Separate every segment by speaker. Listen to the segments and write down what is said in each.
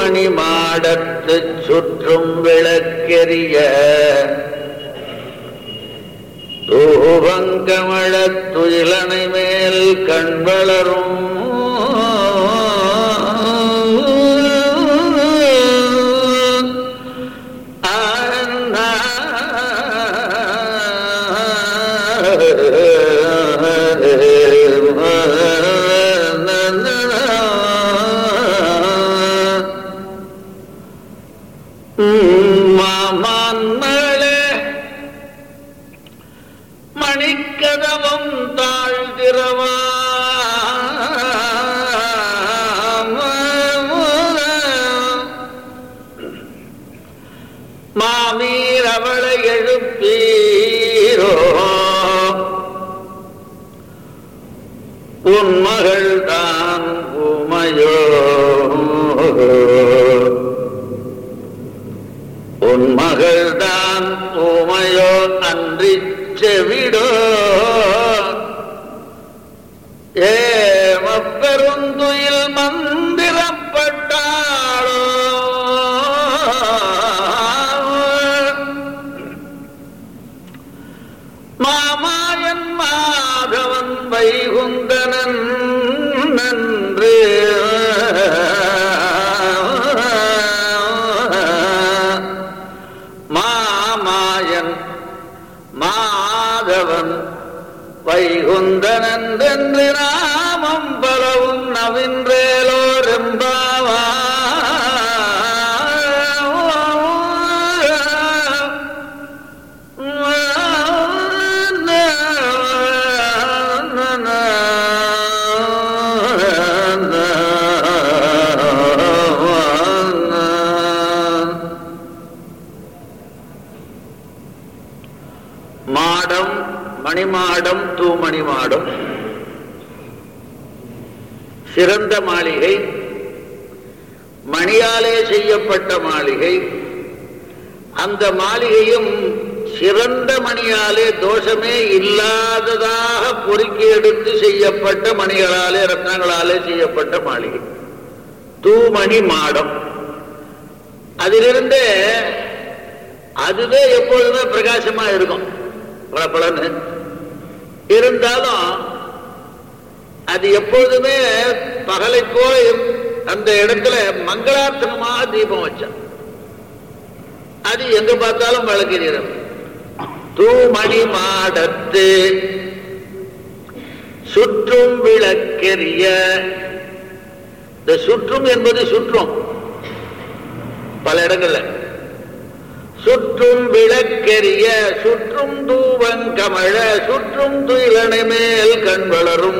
Speaker 1: தூமணி மாடத்து சுற்றும் விளக்கெரிய தூவங்கமழத் துயிலனை மேல் கண் வளரும் மணிக்கதவம் தாழ்திரவா மாமீர் அவளை எழுப்பீரோ உன் மகள் தான் உமையோ உன் மகள் தான் உமையோ அன்றி செவிடோ ஏமப்பெருந்துயில் மந்திரப்பட்டாளோ மாமாயன் மாதவன் வைகுந்தனன் நன்று மாமாயன் மாதவன் வைகுந்தனன்றென்று நாமம் பலவும் நவின்றேலோரெம்பாவா மாடம் மணிமாடம் தூமணி மாடம் சிறந்த மாளிகை, மணியாலே செய்யப்பட்ட மாளிகை. அந்த மாளிகையும் சிறந்த மணியாலே தோஷமே இல்லாததாக பொறுக்கி எடுத்து செய்யப்பட்ட மணிகளாலே ரத்னங்களாலே செய்யப்பட்ட மாளிகை தூமணி மாடம். அதிலிருந்தே அதுவே எப்பொழுதுமே பிரகாசமா இருக்கும். பலன்னு இருந்தாலும் அது எப்பொழுதுமே பகலை போய் அந்த இடத்துல மங்களார்த்தனமாக தீபம் வச்சான். அது எங்க பார்த்தாலும் விளக்கிறோம். தூமணி மாடத்து சுற்றும் விளக்கெரிய. இந்த சுற்றும் என்பது சுற்றும் பல இடங்கள்ல சுற்றும் விளக்கெரிய சுற்றும் தூவங்கமழ சுற்றும் துயிலனை மேல் கண் வளரும்.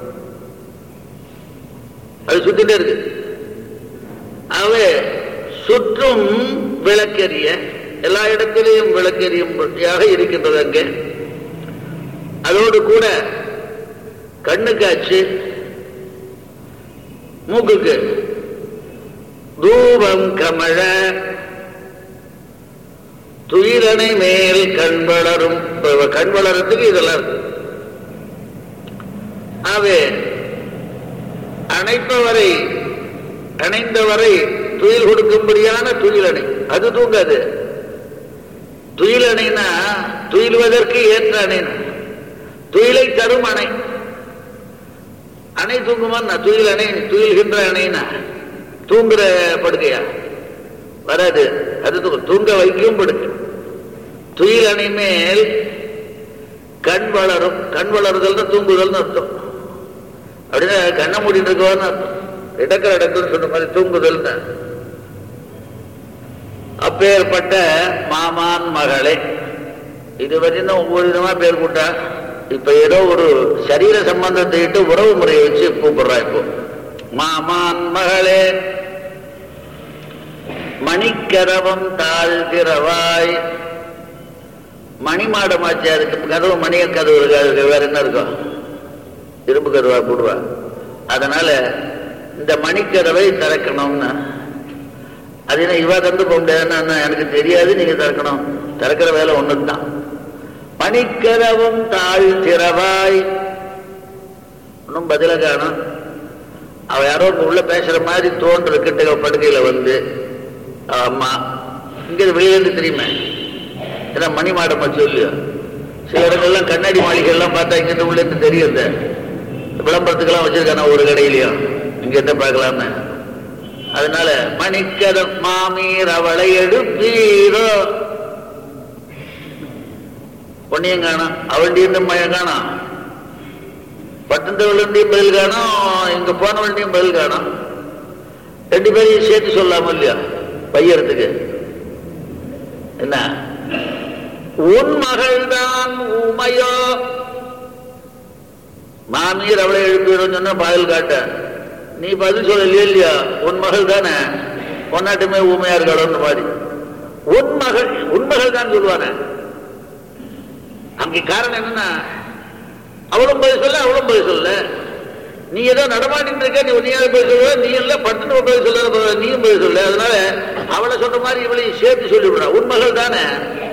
Speaker 1: அது சுத்திட்டே இருக்கு. ஆகவே சுற்றும் விளக்கெரிய எல்லா இடத்திலையும் விளக்கெரியும்படியாக இருக்கின்றது அங்கே. அதோடு கூட கண்ணுக்காச்சு மூக்குக்கு தூவம் கமழ துயிலனை மேல் கண் வளரும். கண் வளரத்துக்கு இதெல்லாம் இருக்கு. ஆகவே அணைப்பவரை அணைந்தவரை துயில் கொடுக்கும்படியான துயிலணை. அது தூங்காது. துயிலணைனா துயிலுவதற்கு ஏற்ற அணைனா துயிலை தரும் அணை. அணை தூங்குமான்னா துயில் அணை துயில்கின்ற அணைனா தூங்குற படுக்கையா வராது. அது தூங்க வைக்கும் படுக்கை. துயில் அணை மேல் கண் வளரும். கண் வளருதல் தூங்குதல் அர்த்தம். அப்படின்னா கண்ணை மூடிட்டு இருக்கவான்னு அர்த்தம். இடக்கிற இடத்துல சொன்ன மாதிரி தூங்குதல். அப்பேற்பட்ட மாமான் மகளே. இதுவரையும் ஒவ்வொரு விதமா பேர் கூட்டா. இப்ப ஏதோ ஒரு சரீர சம்பந்தத்தை இட்டு உறவு முறையை வச்சு கூப்பிடுறா. இப்போ மாமான் மகளே மணிக்கதவம் தாழ்கிறவாய். மணிமாடமாச்சு. அதுக்கு கதவு மணிய கதவு இருக்கு. வேற என்ன இருக்கும்? இரும்பு கதவா போடுவா. அதனால இந்த மணிக்கதவை திறக்கணும்னா அது என்ன இவா தந்து போக முடியாதுன்னா எனக்கு தெரியாது. நீங்க திறக்கணும். திறக்கிற வேலை ஒண்ணுதான். மணிக்கதவும் தாழ்கிறவாய். ஒன்னும் பதில காணும். அவ யாரோ உள்ள பேசுற மாதிரி தோன்ற கிட்ட படுக்கையில வந்து அம்மா இங்க வெளியில இருந்து தெரியுமே, ஏன்னா மணி மாடமா சொல்லியோ. சில இடங்கள்லாம் கண்ணாடி மாளிகை எல்லாம் பார்த்தா இங்கிட்ட உள்ள இருந்து தெரியுது. விளம்பரத்துக்கெல்லாம் வச்சிருக்கான ஒரு கடையிலையும் இங்க இருந்து பார்க்கலாமே. அதனால மணிக்கத மாமீர் அவளை எடுப்பீரோ, பொன்னியும் காணும், அவள்டியும் மயம் காணும், பட்டந்தவள்டையும் பதில் காணும், இங்க போனவள்டையும் பதில் காணும். ரெண்டு பேரையும் சேர்த்து சொல்லாம இல்லையா பையறதுக்கு? என்ன உன் மகள் தான் ஊமையோ, மாமீர் அவளை எழுப்பிடும் சொன்ன பதில் காட்ட, நீ பதில் சொல்லலையே இல்லையா, உன் மகள் தானே, பொன்னாட்டுமே ஊமையா இருக்காளோன்னு மாதிரி உன் மகள் தான் சொல்லுவானே. அங்கே காரணம் என்னன்னா, அவளும் பதில் சொல்ல அவளும் பதில் சொல்ல, நீ ஏதோ நடமாட்டின்னு இருக்க, நீ உன்னையாவது பதில் சொல்லுவ, நீ எல்லாம் பட்டுன்னு பதில் சொல்ல, நீயும் பதில் சொல்ல. அதனால அவளை சொல்ற மாதிரி இவளையும் சேர்த்து சொல்லிவிடா, உன் மகள் தானே.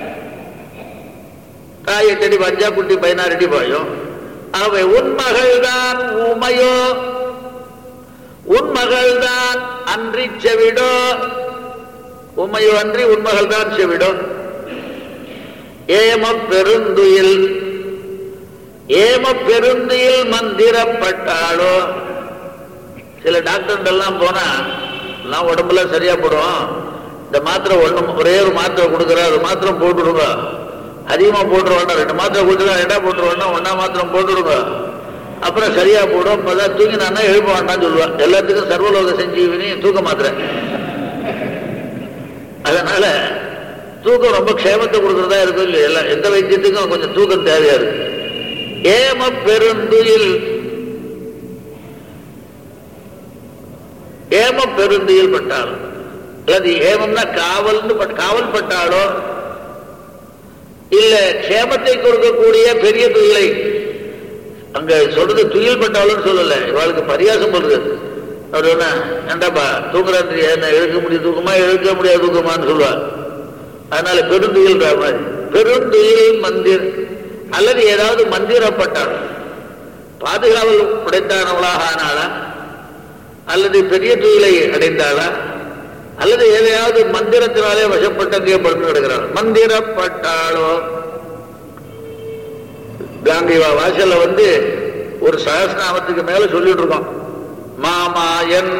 Speaker 1: தாய் 8 அடி பஞ்சா, குட்டி 16 அடி பாயும். அவை உன் மகள் தான் ஊமையோ, உன் மகள் தான் அன்றி செவிடோ, உண்மையோ அன்றி உன் மகள் தான் செவிடோ. ஏம பெருந்துயில் மந்திரப்பட்டாளோ. சில டாக்டர் எல்லாம் போனா எல்லாம் உடம்புல சரியா போடும், இந்த மாத்திரை ஒரே ஒரு மாத்திரை கொடுக்குற, அது மாத்திரம் போட்டுடுங்க, அதிகமா போட்டுருவாண்டா, 2 மாத்திரை கொடுத்துருவா, 2 போட்டுருவாண்டா, 1 மாத்திரம் போட்டுடுங்க, அப்புறம் சரியா போடும். இப்பதான் தூங்கினா எழுப்ப வேண்டாம்னு சொல்லுவான். எல்லாத்துக்கும் சர்வலோக செஞ்சீவினி தூக்க மாத்திரை. அதனால தூக்கம் ரொம்ப க்ஷேமத்தை கொடுக்கறதா இருக்கும் இல்லையா, எல்லாம் எந்த வைத்தியத்துக்கும் கொஞ்சம் தூக்கம் தேவையா இருக்கு. ஏம பெருந்துயில் பட்டாலும், அல்லது ஏமம்னா காவல் பட்டாலோ, இல்ல க்ஷேமத்தை கொடுக்கக்கூடிய பெரிய துயிலை, அங்க சொல்றது துயில் பட்டாலும் சொல்லல, இவளுக்கு பரியாசம் பண்றது. அவர் ஏண்டாப்பா தூங்குறான் என்ன எழுக்க முடியும் தூக்கமா, எழுக்க முடியாது தூக்கமான்னு சொல்லுவார். அதனால பெருந்துயில் மாதிரி பெருந்துயில் மந்திர், அல்லது ஏதாவது மந்திரப்பட்டாள், பாதுகாவல் உடைத்தானவளாக ஆனாளா, அல்லது பெரிய துயிலை அடைந்தாளா, அல்லது எதையாவது மந்திரத்தினாலே வசப்பட்டங்கே படுத்து கிடக்கிறாள். மந்திரப்பட்டாளோ, காந்திவா வாசல்ல வந்து ஒரு சகஸ்நாமத்துக்கு மேல சொல்லிட்டு இருக்கோம். மாமாயன்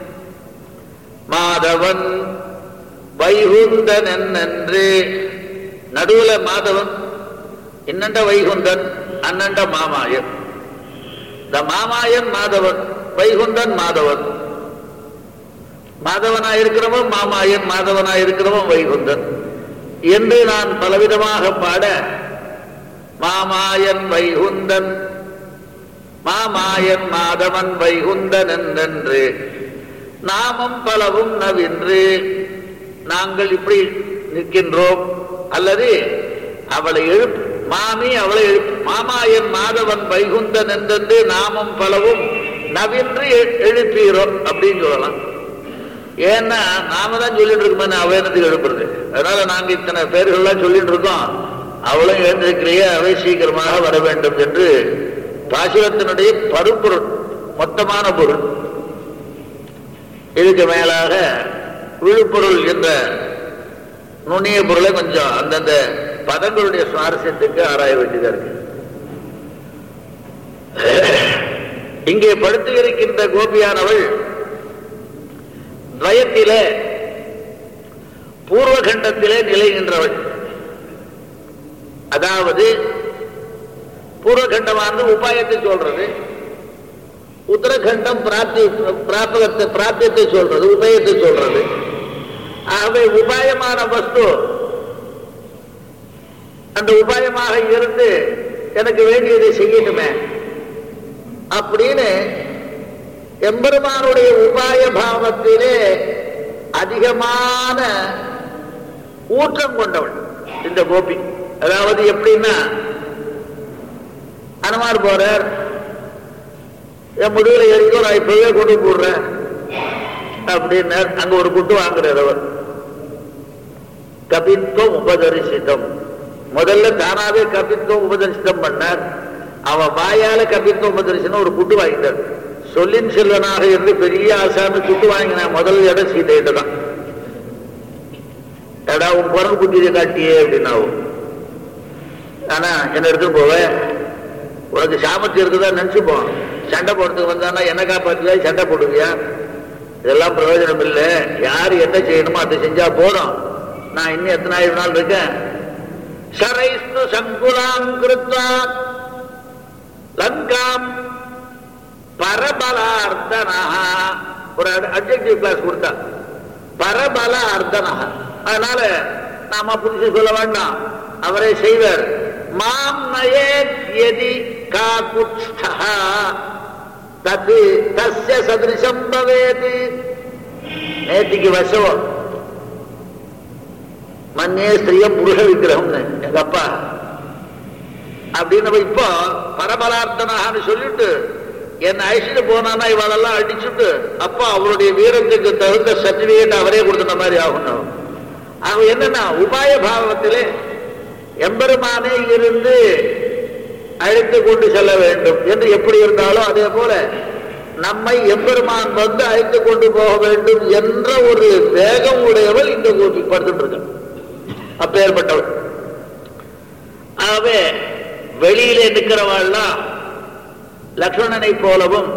Speaker 1: மாதவன் வைகுந்தன் என்று, நடுவுல மாதவன், இன்னண்ட வைகுந்தன், அண்ணண்ட மாமாயன். இந்த மாமாயன் மாதவன், வைகுந்தன் மாதவன், மாதவனாயிருக்கிறவன் மாமாயன், மாதவனாயிருக்கிறவன் வைகுந்தன் என்று நான் பலவிதமாக பாட, மாமாயன் வைகுந்தன், மாமாயன் மாதவன் வைகுந்தன் என்றென்று நாமம் பலவும் நவின்று நாங்கள் இப்படி நிற்கின்றோம். அல்லது அவளை எழுப்பு, மாமி அவளை எழுப்பு, மாமாயன் மாதவன் வைகுந்தன் என்றென்று நாமம் பலவும் நவின்று எழுப்பீரோம் அப்படின்னு சொல்லலாம். ஏன்னா நாம தான் சொல்லிட்டு இருக்கோம், அவையனத்துக்கு எழுப்புறது. அதனால நாங்க இத்தனை பேர்கள்லாம் சொல்லிட்டு இருக்கோம், அவளும் எழுந்திருக்கிறைய, அவை சீக்கிரமாக வர வேண்டும் என்று பாசுரத்தினுடைய பருப்பொருள், மொத்தமான பொருள். இதுக்கு மேலாக விழுப்பொருள் என்ற நுண்ணிய பொருளை கொஞ்சம் அந்தந்த பதங்களுடைய சுவாரஸ்யத்துக்கு ஆராய வேண்டியதா இருக்கு. இங்கே படுத்து இருக்கின்ற கோபியானவள் துவயத்திலே பூர்வகண்டத்திலே நிலைகின்றவள். அதாவது பூர்வகண்டமானது உபாயத்தை சொல்றது, உத்தரகண்டம் பிராப்தியத்தை சொல்றது, உபாயத்தை சொல்றது. ஆகவே உபாயமான வஸ்து அந்த உபாயமாக இருந்து எனக்கு வேண்டியதை செய்யணுமே அப்படின்னு எம்பெருமானுடைய உபாய பாவத்திலே அதிகமான ஊற்றம் கொண்டவள் இந்த கோபி. அதாவது எப்படின்னா, அனுமார் போறார், என் முடிவில் ஏறிக்கோ, நான் இப்பவே கொண்டு போடுறேன் அப்படின்னார். அங்க ஒரு குட்டு வாங்குறார் அவர். கபித்வம் உபதரிசித்தம், முதல்ல தானாவே கபித்வம் உபதரிசித்தம் பண்ணார். அவன் வாயால கபித்வம் உபதரிசனம் ஒரு குட்டு வாங்கிட்டார். சொல்லின் செல்வனாக இருந்து பெரிய ஆசாமி துட்டு வாங்கின முதல் இடம் சீதையிட்ட தான். எடா உன் குரங்கு புத்தியை காட்டியே அப்படின்னாவும். ஆனா என்ன எடுத்துன்னு போவ, உனக்கு சாமர்த்தியம் இருக்குதா நினைச்சுப்போம். சண்டை போடுறதுக்கு வந்தானா என்ன காப்பாத்தியா, சண்டை போடுவியா? இதெல்லாம் பிரயோஜனம் இல்லை. யாரு என்ன செய்யணுமோ அதை செஞ்சா போதும். நான் இன்னும் எத்தனை ஆயிரம் நாள் இருக்கேன். சரைஸ்து சங்குலாம் கிருத்வா லங்காம் பரபலார்த்தனா. ஒரு அட்ஜெக்டிவ் கிளாஸ் கொடுத்தா பரபல அர்த்தனா. அதனால நாம புதுசு சொல்ல வேண்டாம், அவரே செய்வார். மாம் நயேதி காகுத்ஸ்தா தது தஸ்ய சதிருஷம் பவேதி. நேத்திக்கு வசவம் மன்னே ஸ்திரியம் புருஷ விக்கிரகம்னு எங்க அப்பா அப்படின்னு இப்போ பரபலார்த்தனான்னு சொல்லிட்டு என்ன அழிச்சுட்டு போனான்னா இவாளெல்லாம் அடிச்சுட்டு அப்பா அவருடைய வீரத்துக்கு தகுந்த சர்டிபிகேட் அவரே கொடுத்த மாதிரி ஆகணும். அவன் என்னன்னா உபாய பாவத்திலே எம்பெருமானே இருந்து அழைத்து கொண்டு செல்ல வேண்டும் என்று எப்படி இருந்தாலும் அதே போல நம்மை எம்பெருமான் வந்து அழைத்து கொண்டு போக வேண்டும் என்ற ஒரு வேகம் உடையவள் இந்த கோபி படுத்துட்டு இருக்க. அப்பேற்பட்டவள். ஆகவே வெளியிலே நிற்கிறவாள்லாம் லக்ஷ்மணனை போலவும்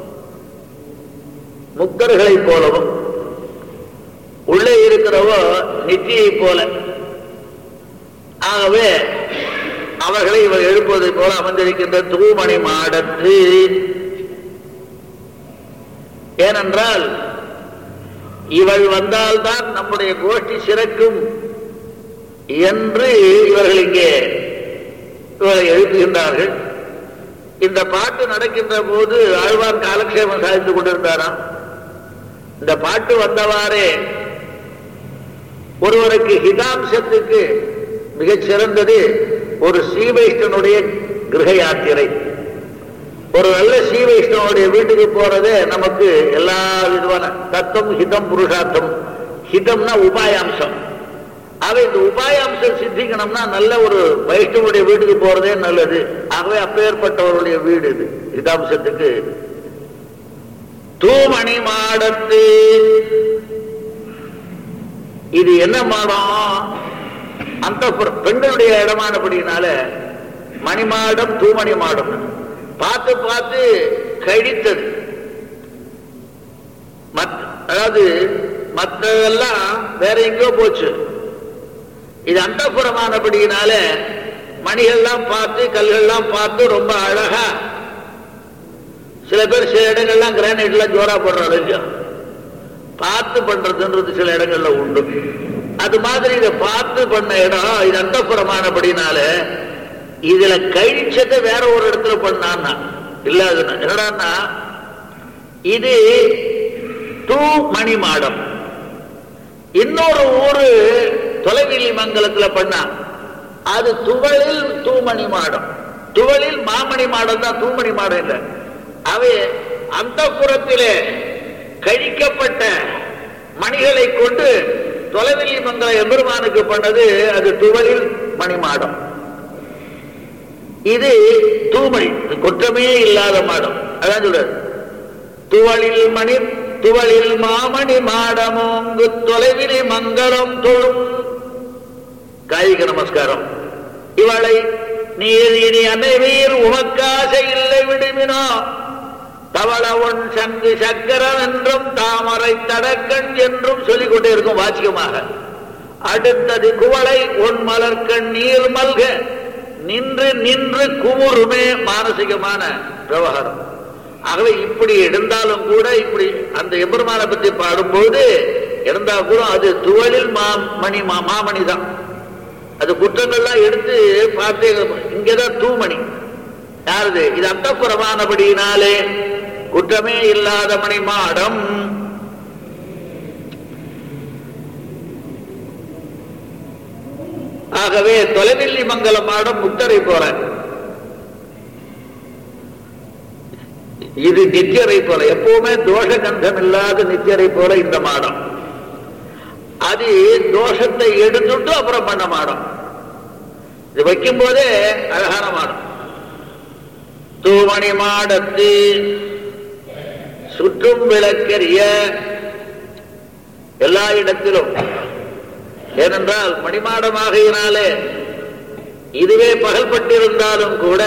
Speaker 1: முக்தர்களை போலவும், உள்ளே இருக்கிறவோ நித்தியை போல. ஆகவே அவர்களை இவர் எழுப்புவதை போல அமர்ந்திருக்கின்ற தூமணி மாடத்து. ஏனென்றால் இவள் வந்தால்தான் நம்முடைய கோஷ்டி சிறக்கும் என்று இவர்கள் இங்கே இவரை எழுப்புகின்றார்கள். இந்த பாட்டு நடக்கின்ற போது ஆழ்வார் காலக்ஷேமம் சாதித்துக் கொண்டிருந்தாராம். இந்த பாட்டு வந்தவாறே ஒருவருக்கு ஹிதாம்சத்துக்கு மிகச் சிறந்தது ஒரு ஸ்ரீவைஷ்ணனுடைய கிரக யாத்திரை. ஒரு நல்ல ஸ்ரீவைஷ்ணவனுடைய வீட்டுக்கு போறதே நமக்கு எல்லா விதமான தத்துவம், ஹிதம், புருஷார்த்தம். ஹிதம்னா உபாயாம்சம். ஆகவே இந்த உபாயாம்சம் சித்திக்கணும்னா நல்ல ஒரு வைஷ்ணவனுடைய வீட்டுக்கு போறதே நல்லது. ஆகவே அப்பேற்பட்டவருடைய வீடு இது. ஹிதாம்சத்துக்கு தூமணி மாடத்து. இது என்ன மாடம்? அந்த பெண்களுடைய இடமானபடினால மணிமாடம் தூமணி மாடம். பார்த்து பார்த்து கழித்தது. அதாவது மற்றதெல்லாம் வேற எங்கேயோ போச்சு. இது அந்தப்புறமானபடினால மணிகள்லாம் பார்த்து கல்கள்லாம் பார்த்து ரொம்ப அழகா. சில பேர் சில இடங்கள்லாம் கிரானைட்ல ஜோரா போடுறாங்க இல்லையா, பார்த்து பண்றதுன்றது சில இடங்கள்ல உண்டு. அது மாதிரி இதை பார்த்து பண்ண இடம் இது அந்தப்புறமானபடினால இதுல கழிச்சதை வேற ஒரு இடத்துல பண்ணான்னா இல்லாதுன்னா என்னடான்னா இது தூமணி மாடம். இன்னொரு ஊரு தொலைவிலி மங்கலத்துல பண்ணா அது துவளில் தூமணி மாடம். துவளில் மாமணி மாடம் தான், தூமணி மாடம் இல்லை. அவை அந்த புறத்திலே கழிக்கப்பட்ட மணிகளை கொண்டு தொலைவிலி மங்கல எம்பெருமானுக்கு பண்ணது அது துவளில் மணிமாடம். இது தூமணி, குற்றமே இல்லாத மாடம். அதான் சொல்றாரு துவளில் மணி துவளில் மாமணி மாடமோங்கு தொலைவிலி மங்கலம் தொழும். காய்க நமஸ்காரம். இவளை நீர் இனி அனைவீர் உமக்காசை இல்லை விடுமினோ தவள ஒன் சங்கு சக்கரம் என்றும் தாமரை தடக்கண் என்றும் சொல்லிக் கொண்டே இருக்கும் வாச்சிகமாக. அடுத்தது குவளை ஒன் மலர்கண் நீர் மல்க நின்று நின்று குமுறுமே மானசிகமான விவகாரம். ஆகவே இப்படி இருந்தாலும் கூட இப்படி அந்த எம்பெருமானை பற்றி பாடும்போது இருந்தா கூட அது துவளில் மாமணி தான். அது குற்றங்கள்லாம் எடுத்து பார்த்து இங்கதான் தூமணி யாருது? இது அந்தப்புறமானபடியினாலே குற்றமே இல்லாத மணி மாடம். ஆகவே தொலைவில்லி மங்கல மாடம் முக்தரை போல, இது நித்தியரை போல, எப்பவுமே தோஷ கந்தம் இல்லாத நித்தியரை போல இந்த மாடம். அது தோஷத்தை எடுத்துட்டு அப்புறம் பண்ண மாடம். இது வைக்கும் போதே அழகான மாடம். தூமணி மாடத்து சுற்றும் விளக்கெரிய எல்லா இடத்திலும். ஏனென்றால் மணிமாடமாகையினாலே இதுவே பகல்பட்டிருந்தாலும் கூட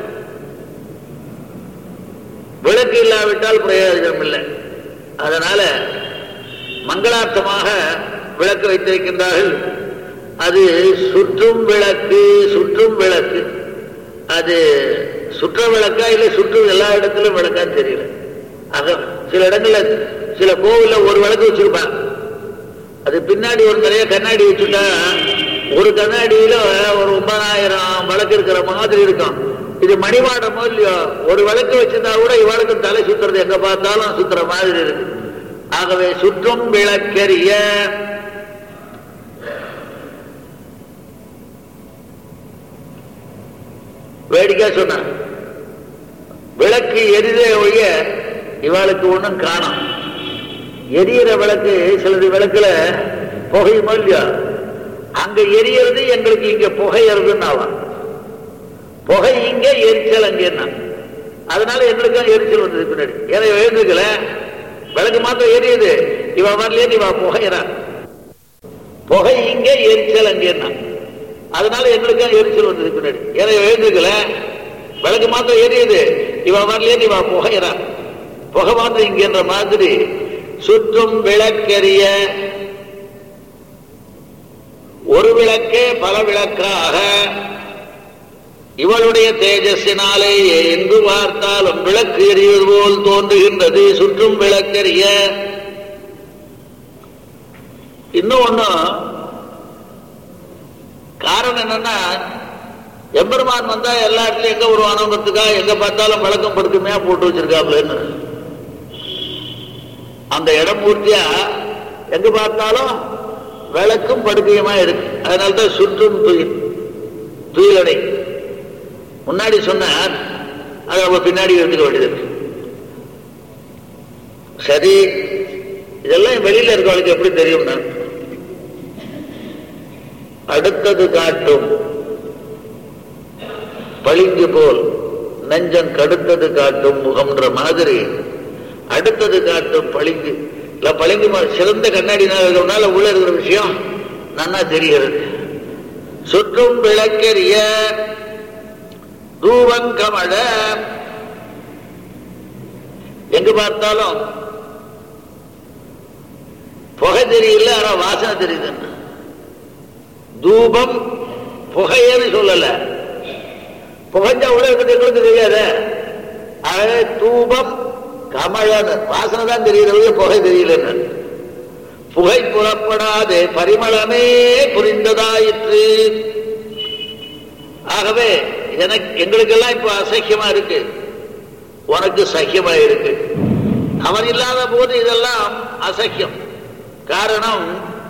Speaker 1: விளக்கு இல்லாவிட்டால் பிரயோஜனம் இல்லை. அதனால மங்களார்த்தமாக விளக்கு வைத்திருக்கின்றார்கள். அது சுற்றும் விளக்கு. சுற்றும் விளக்கு அது சுற்ற விளக்கா இல்லை சுற்றும் எல்லா இடத்திலும் விளக்கான்னு தெரியல. ஆக சில இடங்கள்ல சில கோவில்ல ஒரு விளக்கு வச்சிருப்பான், அது பின்னாடி ஒரு நிறைய கண்ணாடி வச்சுட்டா ஒரு கண்ணாடியில ஒரு 9,000 விளக்கு இருக்கிற மாதிரி இருக்கும். இது மணிமாடமோ இல்லையோ, ஒரு விளக்கு வச்சிருந்தா கூட இவளுக்கு தலை சுத்துறது எங்க பார்த்தாலும் சுத்துற மாதிரி இருக்கு. ஆகவே சுற்றும் விளக்கெரிய வேடிக்கை சொன்ன விளக்கு எரிதே ஒழிய இவளுக்கு ஒண்ணும் காணும். எரியிற விளக்கு சிலது விளக்குல புகையுமோ இல்லையா, அங்க எரியறது எங்களுக்கு இங்க புகையறதுன்னு ஆகும். புகை இங்க எரிச்சல் அங்க என்ன, அதனால எங்களுக்கு எரிச்சல் வந்தது பின்னாடி. ஏன்னா எழுந்துக்கல விளக்கு மாத்திரம் எரியுது, இவன் வரலையே இவ புகையிறான். புகை இங்க எரிச்சல் அங்க என்ன, அதனால எங்களுக்கு எரிச்சல் வந்தது பின்னாடி. ஏன்னா எழுந்துக்கல விளக்கு மாத்திரம் எரியுது, இவன் வரலையே இவ புகையிறான். புகை மாத்திரம் இங்கன்ற மாதிரி சுற்றும் விளக்கெரிய ஒரு விளக்கே பல விளக்காக இவளுடைய தேஜஸினாலே எங்கு பார்த்தாலும் விளக்கு எரிவது போல் தோன்றுகின்றது. சுற்றும் விளக்கெரிய. இன்னும் ஒண்ணு காரணம் என்னன்னா, எம்பெருமான் வந்தா எல்லா இடத்துலயும் எங்க உருவானவங்கிறதுக்கா எங்க பார்த்தாலும் விளக்கம் படுக்குமையா போட்டு வச்சிருக்காப்லன்னு அந்த இடம் பூர்த்தியா எங்க பார்த்தாலும் விளக்கும் படுக்கையுமா இருக்கு. அதனால்தான் சுற்றும் துயிலடை. முன்னாடி சொன்னார், அதை அவங்க பின்னாடி எடுத்துக்க வேண்டியது. சரி, இதெல்லாம் வெளியில இருக்கவளுக்கு எப்படி தெரியும்னா, அடுத்தது காட்டும் பளிங்கு போல் நெஞ்சம் கடுத்தது காட்டும் முகம்ன்ற மாதிரி அடுத்தது காட்டும் பளிங்கு இல்ல பளிங்கு சிறந்த கண்ணாடினால உள்ள இருக்கிற விஷயம் நன்னா தெரிகிறது. சுற்றும் விளக்கெரிய தூவங்கமழ எங்கு பார்த்தாலும் புகை தெரியல, ஆனா வாசனை தெரியுது. தூபம் புகையன்னு சொல்லல, புகைஞ்சா உள்ள இருக்கிறது எங்களுக்கு தெரியாத. ஆகவே தூபம் கமழன்னு வாசனை தான் தெரியுது, புகை தெரியலன்னு. புகை புறப்படாதே பரிமளமே புரிந்ததாயிற்று. ஆகவே எங்களுக்கெல்லாம் இப்ப அசக்கியமா இருக்கு, உனக்கு சக்கியமா இருக்கு. அவன் இல்லாத போது இதெல்லாம் அசக்கியம். காரணம்,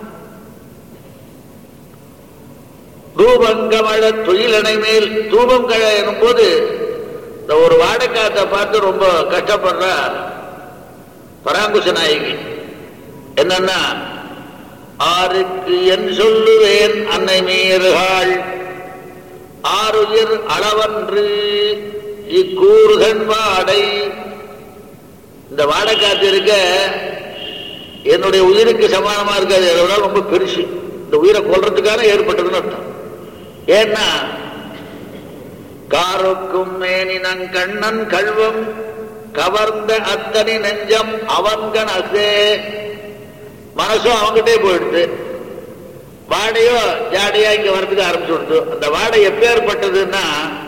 Speaker 1: தூபங்கமழ துயிலணை மேல் தூபம் கழ எனும் போது இந்த ஒரு வாடக்காத்தை பார்த்து ரொம்ப கஷ்டப்படுற பராங்குச நாயகி என்னன்னா, ஆருக்கு என் சொல்லுவேன் அன்னை மீறுகாள் ஆறுயிர் அளவன்று இக்கூறுகண் வாடை. இந்த வாடக்காத்து இருக்க என்னுடைய உயிருக்கு சமானமா இருக்காது, அதோட ரொம்ப பெருசு. இந்த உயிரை கொல்றதுக்கான ஏற்பட்டதுன்னு அர்த்தம். ஏன்னா காருக்கும் மேனினன் கண்ணன் கல்வம் கவர்ந்த அத்தனை நெஞ்சம் அவன்கணசே. மனசும் அவங்கிட்டே போயிடுது, வாடையோ ஜாடையா இங்க வரதுக்கு ஆரம்பிச்சு கொடுத்து. அந்த வாடை எப்பேற்பட்டதுன்னா,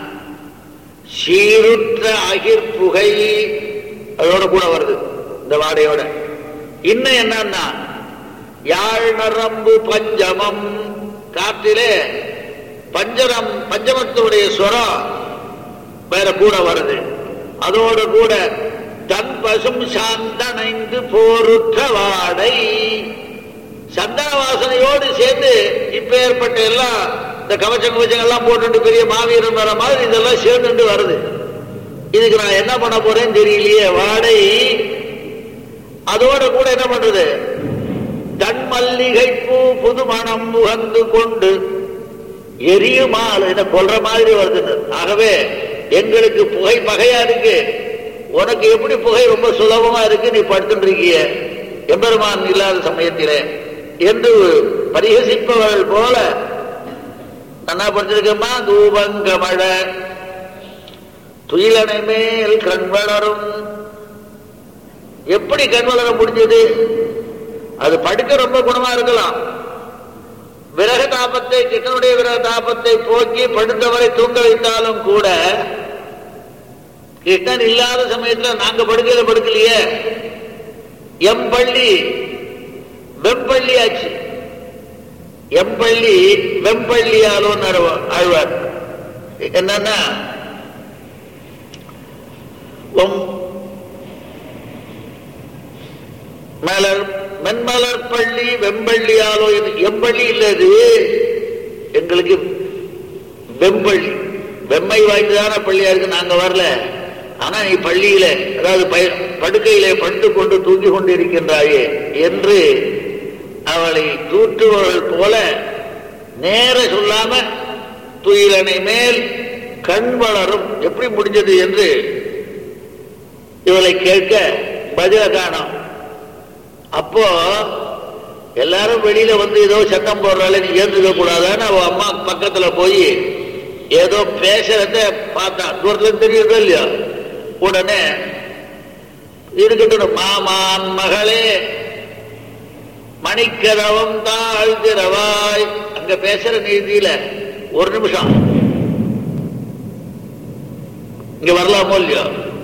Speaker 1: சீருற்ற அகிர் புகை அதோட கூட வருது இந்த வாடையோட. இன்னும் என்னன்னா, யாழ் நரம்பு பஞ்சமம், காற்றிலே பஞ்சமத்தினுடைய ஸ்வரம் வேற கூட வருது. அதோடு கூட தன் பசும் சாந்தனைந்து போருற்ற வாடை, சந்தன வாசனையோடு சேர்ந்து இப்ப ஏற்பட்ட எல்லாம் இந்த கவச்சங்கள்லாம் போட்டு பெரிய மாவீரன் வர மாதிரி இதெல்லாம் சேர்ந்துட்டு வருது. இதுக்கு நான் என்ன பண்ண போறேன்னு தெரியலையே. வாடை அதோட கூட என்ன பண்றது, தன் மல்லிகை பூ புது மனம் முகந்து கொண்டு எரியுமால் என்ன கொல்ற மாதிரி வருது. ஆகவே எங்களுக்கு புகை பகையா இருக்கு, உனக்கு எப்படி புகை ரொம்ப சுலபமா இருக்கு, நீ படுத்துட்டு இருக்கிய எம்பெருமான் இல்லாத சமயத்திலே என்று பரிகசிப்பவர்கள் போல என்ன படிச்சிருக்கமா, தூபங்கமழ துயிலனை மேல் கண் வளரும். எப்படி கண் வளர முடிஞ்சது? அது படுக்க ரொம்ப குணமா இருக்கலாம். விரக தாபத்தை, கிருஷ்ணனுடைய விரக தாபத்தை போக்கி படுத்தவரை தூங்க வைத்தாலும் கூட கிருஷ்ணன் இல்லாத சமயத்தில் நாங்க படுக்கையில படுக்கலையே, எம்பள்ளி வெம்பள்ளி ஆச்சு. எம்பள்ளி வெம்பள்ளியாலும் ஆழ்வார். என்னன்னா மலர் மென்மலர் பள்ளி வெம்பள்ளியாலோ. எம்பள்ளி இல்லது எங்களுக்கு வெம்பள்ளி, வெம்மை வாய்ந்ததான பள்ளியா இருக்கு. நாங்க வரல, ஆனா நீ பள்ளியில, அதாவது படுக்கையிலே படுத்துக் கொண்டு தூக்கி கொண்டு இருக்கின்றாயே என்று அவளை தூற்றுவர்கள் போல நேர சொல்லாம துயிலனை மேல் கண் வளரும் எப்படி முடிஞ்சது என்று இவளை கேட்க பதில காணோம். அப்போ எல்லாரும் வெளியில வந்து ஏதோ சத்தம் போடுறாள், நீ ஏந்துக்க கூடாதான்னு அவ அம்மா பக்கத்துல போய் ஏதோ பேசுறத பார்த்தா, தூரத்துல தெரியுதோ இல்லையா, உடனே இருக்கட்டும் மாமான் மகளே மணிக்கதவம் தாழ்த்திரவாய், அங்க பேசுற நீதியில ஒரு நிமிஷம் இங்க வரலாமோ இல்லையோ.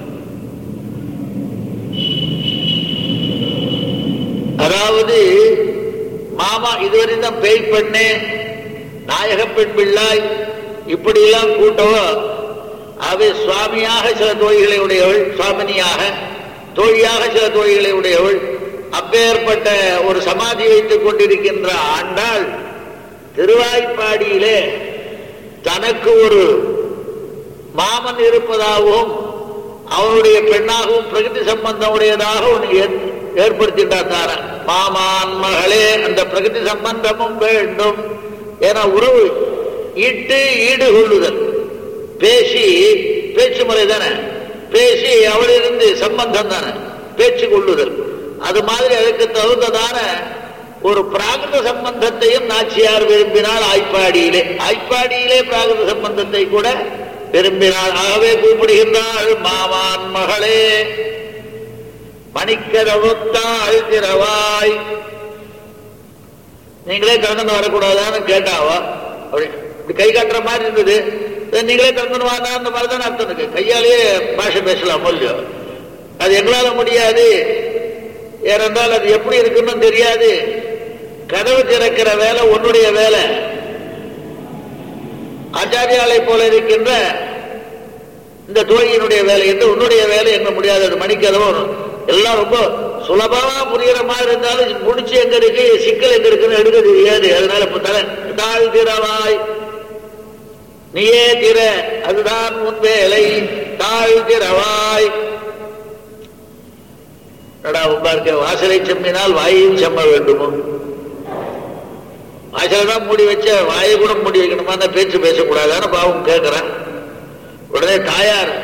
Speaker 1: அதாவது மாமா இதுவரை தான் பேய் பெண்ணே, நாயக பெண் பிள்ளாய் இப்படி எல்லாம் கூட்டவோ, அவை சுவாமியாக சில தோழிகளை உடையவள், சுவாமினியாக தோழியாக சில தோழிகளை உடையவள், அப்பேற்பட்ட ஒரு சமாதி வைத்துக் கொண்டிருக்கின்ற ஆண்டாள் திருவாய்ப்பாடியிலே தனக்கு ஒரு மாமன் இருப்பதாகவும் அவனுடைய பெண்ணாகவும் பிரகிருதி சம்பந்தம் உடையதாக ஒன்று ஏற்படுத்திட்டார். மாமான் மகளே, அந்த பிரகிருதி சம்பந்தமும் வேண்டும். ஏன்னா உறவு இட்டு ஈடு கொள்ளுதல், பேசி பேச்சு முறை தானே, பேசி அவளிருந்து சம்பந்தம் தானே பேச்சு கொள்ளுதல். அது மாதிரி அதுக்கு தகுந்ததான ஒரு பிராகிருத சம்பந்தத்தையும் நாச்சியார் விரும்பினால் ஆய்ப்பாடியிலே, ஆய்ப்பாடியிலே பிராகிருத சம்பந்தத்தை கூட விரும்பினாள். ஆகவே கூப்பிடுகின்றாள் மாமான் மகளே மணிக்கதவுத்தாள் திறவாய். நீங்களே திறந்து வரக்கூடாதான்னு கேட்டாவா, அப்படி கை காட்டுற மாதிரி இருந்தது. நீங்களே திறந்து வாங்க, அந்த மாதிரி தானே அர்த்தம் இருக்கு. கையாலேயே பாஷை பேசலாம் இல்லையோ, அது எங்களால முடியாது. ஏனென்றால் அது எப்படி இருக்குன்னு தெரியாது. கதவு திறக்கிற வேலை உன்னுடைய வேலை. ஆச்சாரியாலை போல இருக்கின்ற இந்த தோழியினுடைய வேலை என்று உன்னுடைய வேலை என்ன முடியாது. அது மணிக்கதவும் எல்லாம் ரொம்ப சுலபமா புரிகிற மாதிரி இருந்தாலும் முடிச்சு எங்க இருக்கு, சிக்கல் எங்க இருக்குன்னு எடுக்க தெரியாது. அதனால தாழ் திறவாய், நீயே திற, அதுதான் உன் வேலை, தாழ் திறவாய். வாசலை செம்மினால் வாயையும் செம்ம வேண்டுமோ? வாசலை தான் மூடி வச்ச வாயை கூட மூடி வைக்கணுமா? அந்த பேச்சு பேசக்கூடாதான்னு பாவம் கேட்கிறேன். உடனே தாயார்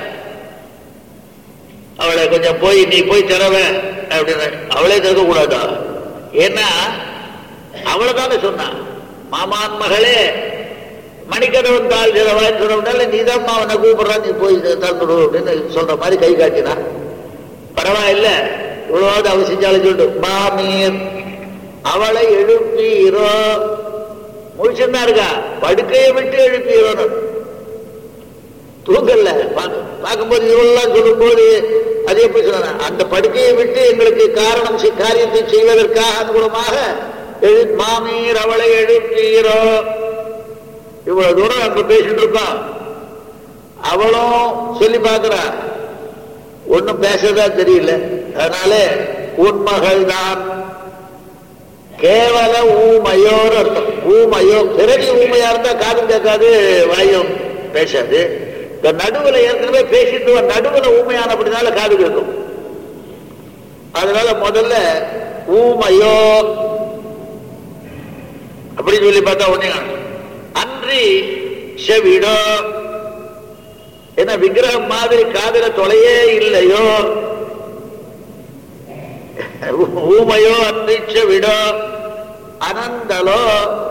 Speaker 1: அவளை கொஞ்சம் போய் நீ போய் திறவ அப்படின்னு, அவளே திறக்க கூடாதா? ஏன்னா அவளை தானே சொன்னான், மாமான் மகளே மணிக்கதவன் தாள் திறவான்னு சொன்னால நீதான் அவனை கூப்பிடுறான், நீ போய் திறந்துடு அப்படின்னு சொல்ற மாதிரி கை காட்டினா. பரவாயில்ல, இவ்வளவாவது அவ செஞ்சாலும் சொல்லிட்டு மாமீர் அவளை எழுப்பீரோ, முழிச்சுன்னா இருக்கா, படுக்கையை விட்டு எழுப்பீரோன்னு. தூங்கல்ல பார்க்கும்போது இவெல்லாம் சொல்லும் போது அது எப்படி சொன்ன, அந்த படுக்கையை விட்டு எங்களுக்கு காரணம் காரியத்தை செய்வதற்காக அனுகூலமாக மாமீர் அவளை எழுப்பீரோ. இவ்வளவு தூரம் அங்க பேசிட்டு இருக்கோம். அவளும் சொல்லி பார்க்கிறா, ஒன்னும் பேசதா தெரியல. அதனால உன்மகள் தான் கேவல ஊமையோர் அர்த்தம். ஊமையோ பிறகு ஊமையா இருந்தா காதும் கேட்காது, வாயும் பேசாது. இந்த நடுவுல ஏற்கனவே பேசிட்டு நடுவுல ஊமையான அப்படினால காது கேட்கும். அதனால முதல்ல ஊமையோ அப்படின்னு சொல்லி பார்த்தா ஒண்ணே அன்றி செவிடோ. என்ன விக்கிரகம் மாதிரி காதுல தொலையே இல்லையோ, ஊமையோ அந்தரிட்ச விடோ அனந்தலோ,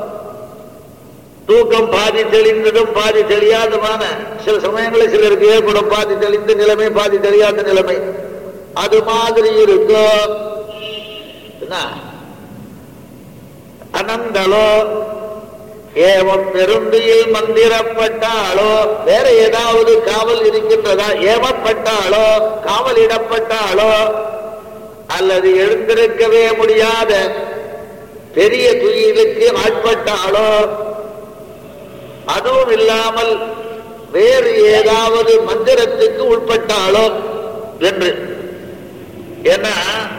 Speaker 1: தூக்கம் பாதி தெளிந்ததும் பாதி தெளியாதமான சில சமயங்களில் சிலருக்கு ஏற்படும் பாதி தெளிந்த நிலைமை பாதி தெரியாத நிலைமை, அது மாதிரி இருக்கும். அனந்தலோ ஏவம் பெருந்தியில் மந்திரப்பட்டாலோ, வேற ஏதாவது காவல் இருக்கின்றதா? ஏவப்பட்டாலோ காவலிடப்பட்டாலோ, அல்லது எழுந்திருக்கவே முடியாத பெரிய துயிலுக்கு ஆட்பட்டாலோ, அதுவும் இல்லாமல் வேறு ஏதாவது மந்திரத்துக்கு உட்பட்டாலோ என்று. ஏன்னா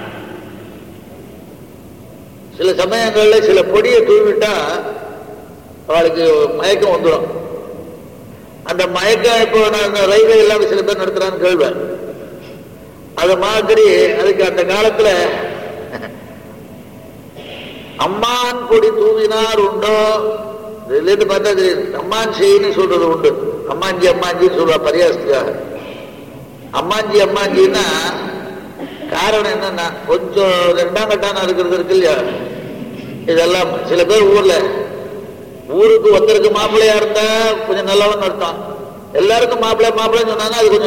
Speaker 1: சில சமயங்கள்ல சில பொடியை தூவிட்டா அவளுக்கு மயக்கம் வந்துடும். அந்த மயக்கம் இப்போ ரயில்வே இல்லாம சில பேர் நடத்துறான்னு கேள்வேன். அது மாதிரி அதுக்கு அந்த காலத்துல அம்மான் பொடி தூவினார் உண்டோ, இதுல இருந்து பார்த்தா அம்மான் செய்யின்னு சொல்றது உண்டு. அம்மாஞ்சி அம்மாஞ்சின்னு சொல்லுவா பரியாசத்துக்காக. அம்மாஞ்சி அம்மாஞ்சின்னா காரணம் என்னன்னா, கொஞ்சம் ரெண்டாம் கட்டான இருக்கிறது இருக்கு இல்லையா, இதெல்லாம் சில பேர் ஊர்ல ஊருக்கு ஒருத்தருக்கு மாப்பிள்ளையா இருந்தா கொஞ்சம் நல்லவன் அர்த்தம். எல்லாருக்கும் மாப்பிள்ளை மாப்பிள்ளைன்னு சொன்னாங்கன்னா அது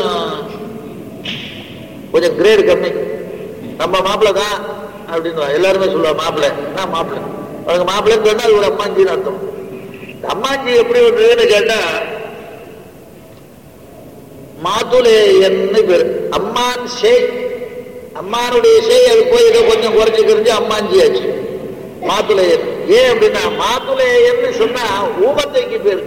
Speaker 1: கொஞ்சம் கிரேடு கம்மி. நம்ம மாப்பிள்ளை தான் அப்படின்னு எல்லாருமே சொல்லுவா. மாப்பிள்ளை நான் மாப்பிள்ளை, அவங்க மாப்பிள்ளைன்னு சொன்னா அது ஒரு அம்மாஞ்சின்னு அர்த்தம். அம்மாஞ்சி எப்படி ஒன்றுன்னு கேட்டா மாத்துலேயன்னு பேரு. அம்மான் சேய், அம்மானுடைய சேய் அது போய் இதை கொஞ்சம் குறைஞ்சு குறைஞ்சு அம்மாஞ்சியாச்சு மாத்துலேயன். ஏன் அப்படின்னா மாத்துலேயன்னு சொன்னா ஊமத்தைக்கு பேரு.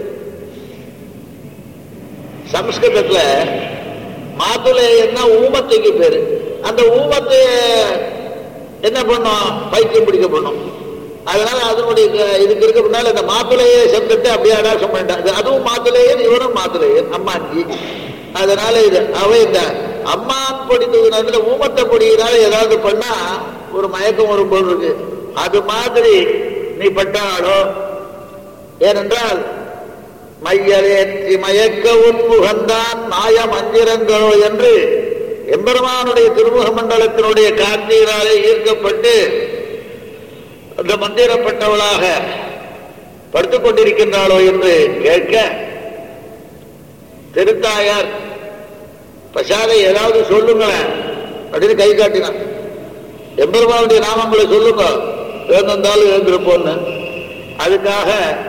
Speaker 1: சம்ஸ்கிருதத்துல மாத்துலேயன்னா ஊமத்தைக்கு பேரு. அந்த ஊமத்தை என்ன பண்ணும், பைத்தியம் பிடிக்க பண்ணும். அதனால அதனுடைய இதுக்கு இருக்க முன்னால இந்த மாத்துளைய சப்தத்தை அப்படியே அடாசம் பண்ணிட்டாங்க. அதுவும் மாத்துளையன், இவரும் மாத்துளையன், அம்மாஞ்சி. அதனால இது அவ இந்த அம்மான் பொடி தூக்கின ஊமத்தை பொடியினால ஏதாவது பண்ணா ஒரு மயக்கம் வரும் போல் இருக்கு. அது மாதிரி நீ பட்டாளோ, ஏனென்றால் மையலேற்றி மயக்க உன்முகந்தான் மாய மந்திரங்களோ என்று எம்பெருமானுடைய திருமுக மண்டலத்தினுடைய காந்தியினாலே ஈர்க்கப்பட்டு அந்த மந்திரப்பட்டவளாக படுத்துக் கொண்டிருக்கின்றாளோ என்று கேட்க, திருத்தாயார் பசாதை ஏதாவது சொல்லுங்களேன் அப்படின்னு கை காட்டினான். எம்பெருமானுடைய நாமங்களை சொல்லுங்க, எழுந்தாலும் எழுந்திருப்போன்னு. அதுக்காக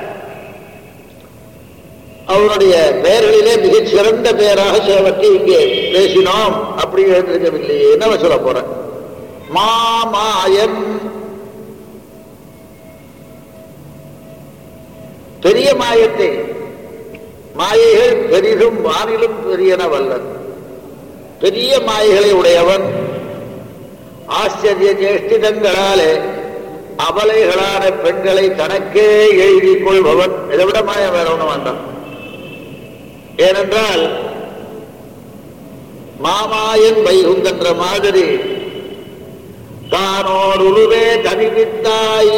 Speaker 1: அவனுடைய பெயர்களிலே மிகச் சிறந்த பெயராக சிலவற்றை இங்கே பேசினோம். அப்படி எழுந்திருக்கவில்லையே, என்ன சொல்ல போறேன். மாமாயன், பெரிய மாயத்தை, மாயைகள் பெரிதும் வானிலும் பெரியனவல்லன், பெரிய மாயைகளை உடையவன். ஆச்சரிய சேஷ்டிதங்களாலே அபலைகளான பெண்களை தனக்கே எழுதிக் கொள்பவன். இதை விட மாயம் வேற ஒண்ணு வேண்டாம். ஏனென்றால் மாமாயன் வைகுந்தன்ற மாதிரி தானோர் உருவே தனிவித்தாய்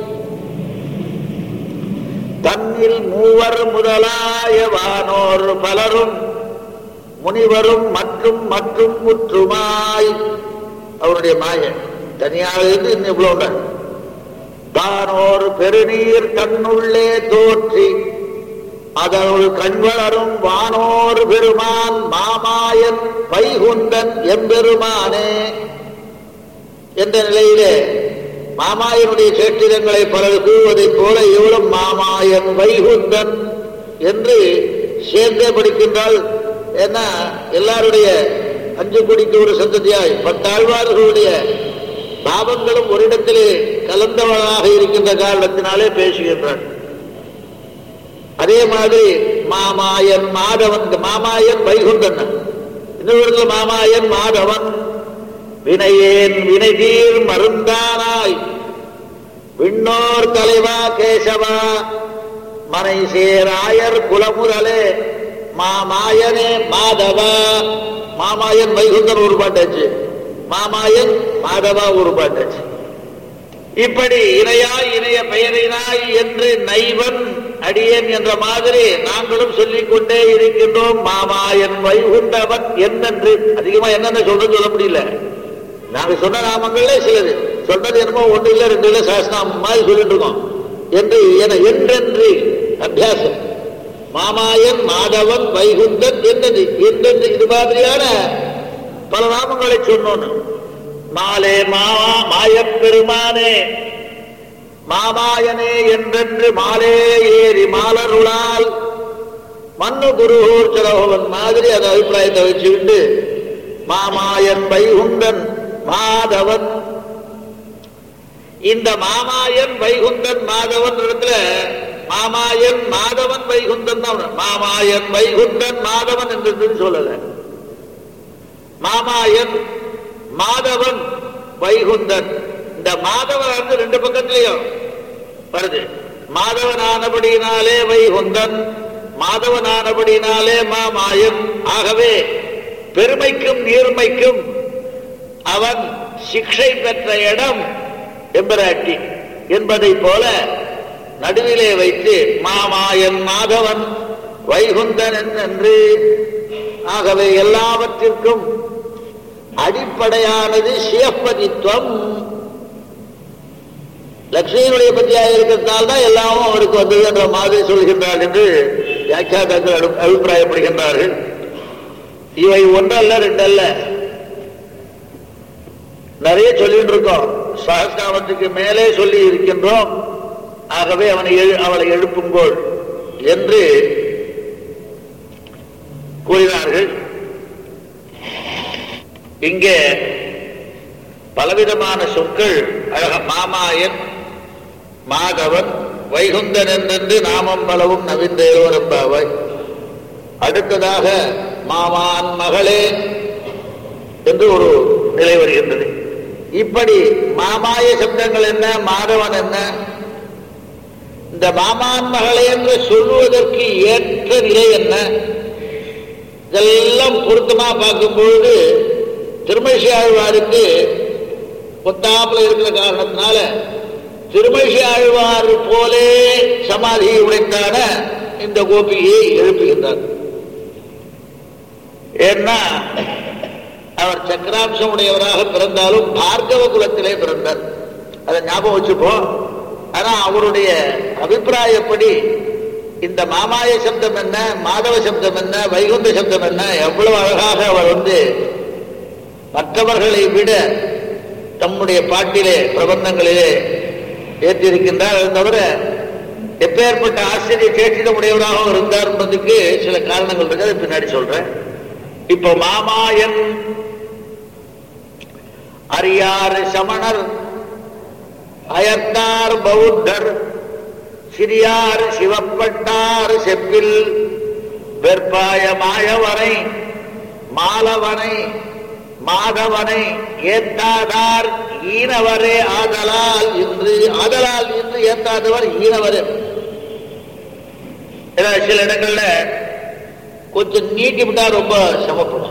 Speaker 1: தன்னில் மூவர் முதலாய வானோர் பலரும் முனிவரும் மற்றும் மற்றும் முற்றுமாய். அவருடைய மாயன் தனியாக இருந்து இன்னும் இவ்வளவு தானோர் பெருநீர் தன்னுள்ளே தோற்றி அதனுள் கண்வளரும் வானோர் பெருமான் மாமாயன் வைகுந்தன் எம்பெருமானே என்ற நிலையிலே மாமாயனுடைய சேற்றிடங்களை பலர் கூறுவதைப் போல இவளும் மாமாயன் வைகுந்தன் என்று சேர்ந்தே படிக்கின்றால். ஏன்னா எல்லாருடைய அஞ்சு குடிக்கு ஒரு சந்ததியாய் பட்டாழ்வார்களுடைய பாவங்களும் ஒரு இடத்திலே கலந்தவளாக இருக்கின்ற காரணத்தினாலே பேசுகின்றான். அதே மாதிரி மாமாயன் மாதவன், மாமாயன் வைகுந்தன், இன்னொரு மாமாயன் மாதவன் வினையேன் வினைதீர் மருந்தானாய் விண்ணோர் தலைவா கேசவா மனை சேராயர் குலமுரலே மாமாயனே மாதவா. மாமாயன் வைகுந்தன் ஒரு பாட்டாச்சு, மாமாயன் மாதவா ஒரு பாட்டாச்சு. இப்படி இணையாய் இணைய பெயரினாய் என்று நைவன் அடியேன் என்ற மாதிரி நாங்களும் சொல்லிக் கொண்டே இருக்கின்றோம். மாமாயன் வைகுண்டவன் என்னென்று அதிகமா என்னென்ன சொல்றது சொல்ல முடியல. நாங்க சொன்ன நாமங்களே சிலது சொன்னது என்னமோ ஒண்ணு இல்ல ரெண்டு இல்ல சாஸ்திரம் மாதிரி சொல்லிட்டு இருக்கோம் என்று என்றென்று அபியாசம். மாமாயன் மாதவன் வைகுந்தன் என்னது என்றென்று இது மாதிரியான பல நாமங்களை சொன்னோன்னு மாலே மாமா மாயப்பெருமானே மாமாயனே என்றென்று மாலே ஏறி மாலருளால் மண்ணு குருகூர் சிலவன் மாதிரி அந்த அபிப்பிராயத்தை வச்சுக்கிட்டு மாமாயன் வைகுந்தன் மாதவன். இந்த மாமாயன் வைகுந்தன் மாதவன் இடத்துல மாமாயன் மாதவன் வைகுந்தன் தான். மாமாயன் வைகுந்தன் மாதவன் என்று சொல்லல. மாமாயன் மாதவன் வைகுந்தன். இந்த மாதவன் ரெண்டு பக்கத்திலையும் வருது. மாதவனானபடியினாலே வைகுந்தன், மாதவனானபடியினாலே மாமாயன். ஆகவே பெருமைக்கும் நீர்மைக்கும் அவன் சிக்ஷை பெற்ற இடம் எம்பராட்டி என்பதை போல நடுவிலே வைத்து மாமாயன் மாதவன் வைகுந்தன் என்று. ஆகவே எல்லாவற்றிற்கும் அடிப்படையானது சிவப்பதித்துவம். லட்சுமியினுடைய பத்தியாக இருக்கிறதால்தான் எல்லாமும் அவருக்கு வந்தது என்ற மாதிரி சொல்கின்றார் என்று வியாக்கியாதாக்கள் அபிப்பிராயப்படுகின்றார்கள். இவை ஒன்றல்ல ரெண்டல்ல, நிறைய சொல்லிட்டு இருக்கோம். சஹஸ்ரநாமத்துக்கு மேலே சொல்லி இருக்கின்றோம். ஆகவே அவளை எழுப்புங்கோள் என்று கூறினார்கள். இங்கே பலவிதமான சொற்கள் அழக மாமாயன் மாதவன் வைகுந்தன் என்றென்று நாமம் பலவும் நவீந்தேரோரம்பாவாய். அடுத்ததாக மாமான் மகளே என்று ஒரு நிலை வருகின்றது. இப்படி மாமாய சப்தங்கள் என்ன, மாதவன் என்ன, இந்த மாமான் மகளே என்று சொல்லுவதற்கு ஏற்ற நிலை என்ன, இதெல்லாம் பொருத்தமா பார்க்கும்பொழுது திருமழிசை ஆழ்வாருக்கு ஒத்தாப்புல இருக்கிற காரணத்தினால திருமழிசை ஆழ்வார் போலே சமாதியை உடைத்தான இந்த கோபிகையை எழுப்புகின்றார். ஏன்னா அவர் சக்கராம்சம் உடையவராக பிறந்தாலும் பார்கவ குலத்திலே பிறந்தார். அதை ஞாபகம் வச்சுப்போம். ஆனா அவருடைய அபிப்பிராயப்படி இந்த மாமாய சப்தம் என்ன, மாதவ சப்தம் என்ன, வைகுந்த சப்தம் என்ன, எவ்வளவு அழகாக அவர் மற்றவர்களை விட தம்முடைய பாட்டிலே பிரபந்தங்களிலே ஏற்றிருக்கின்றார். அது தவிர எப்பேற்பட்ட ஆச்சரிய சேட்சிடம் உடையவராக இருந்தார் என்பதுக்கு சில காரணங்கள் இருக்கு, அதை பின்னாடி சொல்றேன். இப்போ மாமாயன் அரியார் சமணர் அயர்த்தார் பௌத்தர் சிறியார் சிவப்பட்டார் செப்பில் வெற்பாய மாயவனை மாலவனை மாதவனை ஏத்தாதார் ஈனவரே ஆதலால் இன்று ஏத்தாதவர் ஈனவரே. சில இடங்கள்ல கொஞ்சம் நீட்டி விட்டா ரொம்ப சமப்படும்.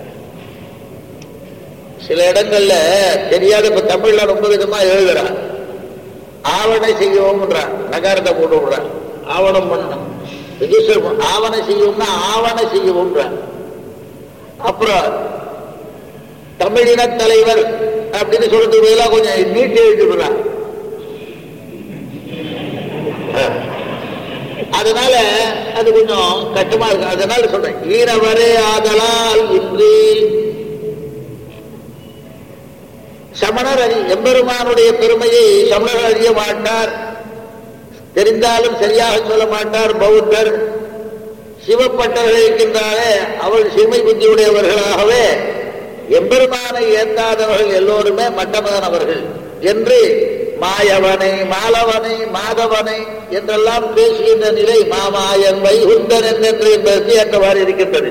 Speaker 1: சில இடங்கள்ல தெரியாத, இப்ப தமிழ்ல ரொம்ப விதமா எழுதுறான். ஆவணை செய்யவும் நகாரத்தை போட்டு விடுறான். ஆவணம் பண்ணணும், ரிஜிஸ்டர் ஆவணை செய்யவும்னா ஆவணை செய்யவும். அப்புறம் தமிழின தலைவர் அப்படின்னு சொல்றதுக்கு பதிலாக கொஞ்சம் நீட்டி எழுதி விடுறான். அதனால அது கொஞ்சம் கஷ்டமா இருக்கு. அதனால சொல்றேன், ஈனவரே ஆதலால் இன்று சமணர் எம்பெருமானுடைய பெருமையை சமணர் அறிய மாட்டார், தெரிந்தாலும் சரியாக சொல்ல மாட்டார். பௌத்தர் சிவப்பட்டர்கள் இருக்கின்றாலே அவர்கள் சிறுமை புத்தியுடையவர்களாகவே எம்பெருமானை ஏற்காதவர்கள் எல்லோருமே மட்டமதனவர்கள் என்று மாயவனை மாலவனை மாதவனை என்றெல்லாம் பேசுகின்ற நிலை மாமாயன் வைகுந்தன் என்று என்பதற்கு ஏற்றவாறு இருக்கின்றது.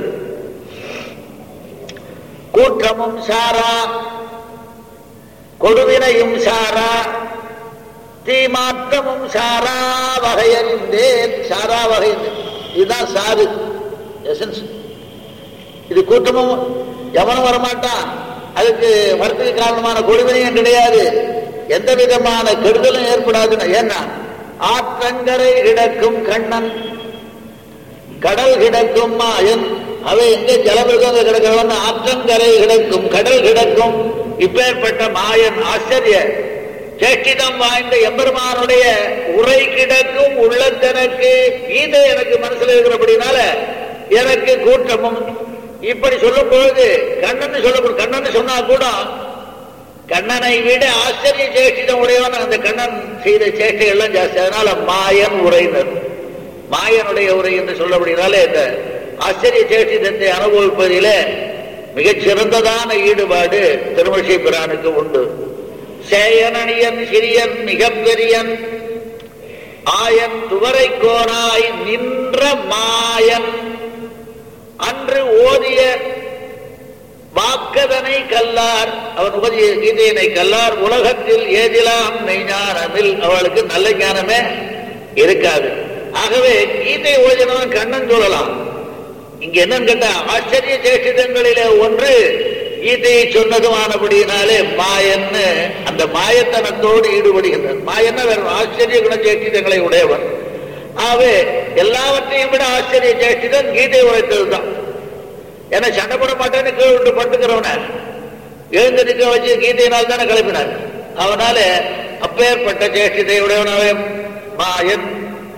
Speaker 1: கூற்றமும் சாரா கொடுவினையும் சாரா தீமாற்றமும் சாரா வகையறிந்தேன். சாரா வகை இதுதான் சாரு எசன்ஸ். இது கூட்டமும் எவனும் வரமாட்டான். அதுக்கு வரத்துக்கு காரணமான கொடுவினையும் கிடையாது, எந்த விதமான கெடுதலும் ஏற்படாதுன்னு. ஏன்னா ஆற்றங்கரை கிடக்கும் கண்ணன், கடல் கிடக்கும் மாயன், அவை எங்க ஜலமிருகங்க கிடக்கிறவன், ஆற்றங்கரை கிடக்கும் கடல் கிடக்கும் இப்பேற்பட்ட மாயன் ஆச்சரிய சேஷ்டிதம் வாய்ந்த எம்பெருமானுடைய உரை கிடக்கும் உள்ளத்தனக்கு கீதை எனக்கு மனசுல இருக்கிறபடினால எனக்கு கூற்றமும். இப்படி சொல்லும் பொழுது கண்ணன் சொல்லக்கூடும். கண்ணன் சொன்னா கூட கண்ணனை விட ஆச்சரிய சேஷ்டிதம் உடையவன் அந்த கண்ணன் செய்த சேஷ்டை எல்லாம் ஜாஸ்தி. அதனால மாயன் உரையினர், மாயனுடைய உரை என்று சொல்லப்படுகிறாலே இந்த ஆச்சரிய சேஷ்டிதத்தை அனுபவிப்பதிலே மிகச் சிறந்ததான ஈடுபாடு திருமழிசை பிரானுக்கு உண்டு. சேயனணியன் சிறியன் மிக பெரியன் ஆயன் துவரை கோனாய் நின்ற மாயன் அன்று ஓதிய வாக்கதனை கல்லார், அவன் ஓதிய கீதையினை கல்லார் உலகத்தில் ஏதிலாம் மெய்ஞானமில், அவளுக்கு நல்ல ஞானமே இருக்காது. ஆகவே கீதை ஓதினவன் கண்ணன் சொல்லலாம். இங்க என்னன்னு கேட்டா ஆச்சரிய சேஷ்டிதங்களிலே ஒன்று கீதையை சொன்னதுமானபடியினாலே மாயன்னு அந்த மாயத்தனத்தோடு ஈடுபடுகின்றார். மாயன்னா வேற ஆச்சரிய குண சேஷ்டிதங்களை உடையவன். ஆகவே எல்லாவற்றையும் விட ஆச்சரிய சேஷ்டிதன் கீதை உரைத்தது தான். ஏன்னா சண்டை போட மாட்டேன்னு கீழ் விட்டு பட்டுக்கிறவன எழுந்திருக்க வச்சு கீதையினால் தானே கிளப்பினார். அவனால அப்பேற்பட்ட சேஷ்டிதை உடையவனாவே மாயன்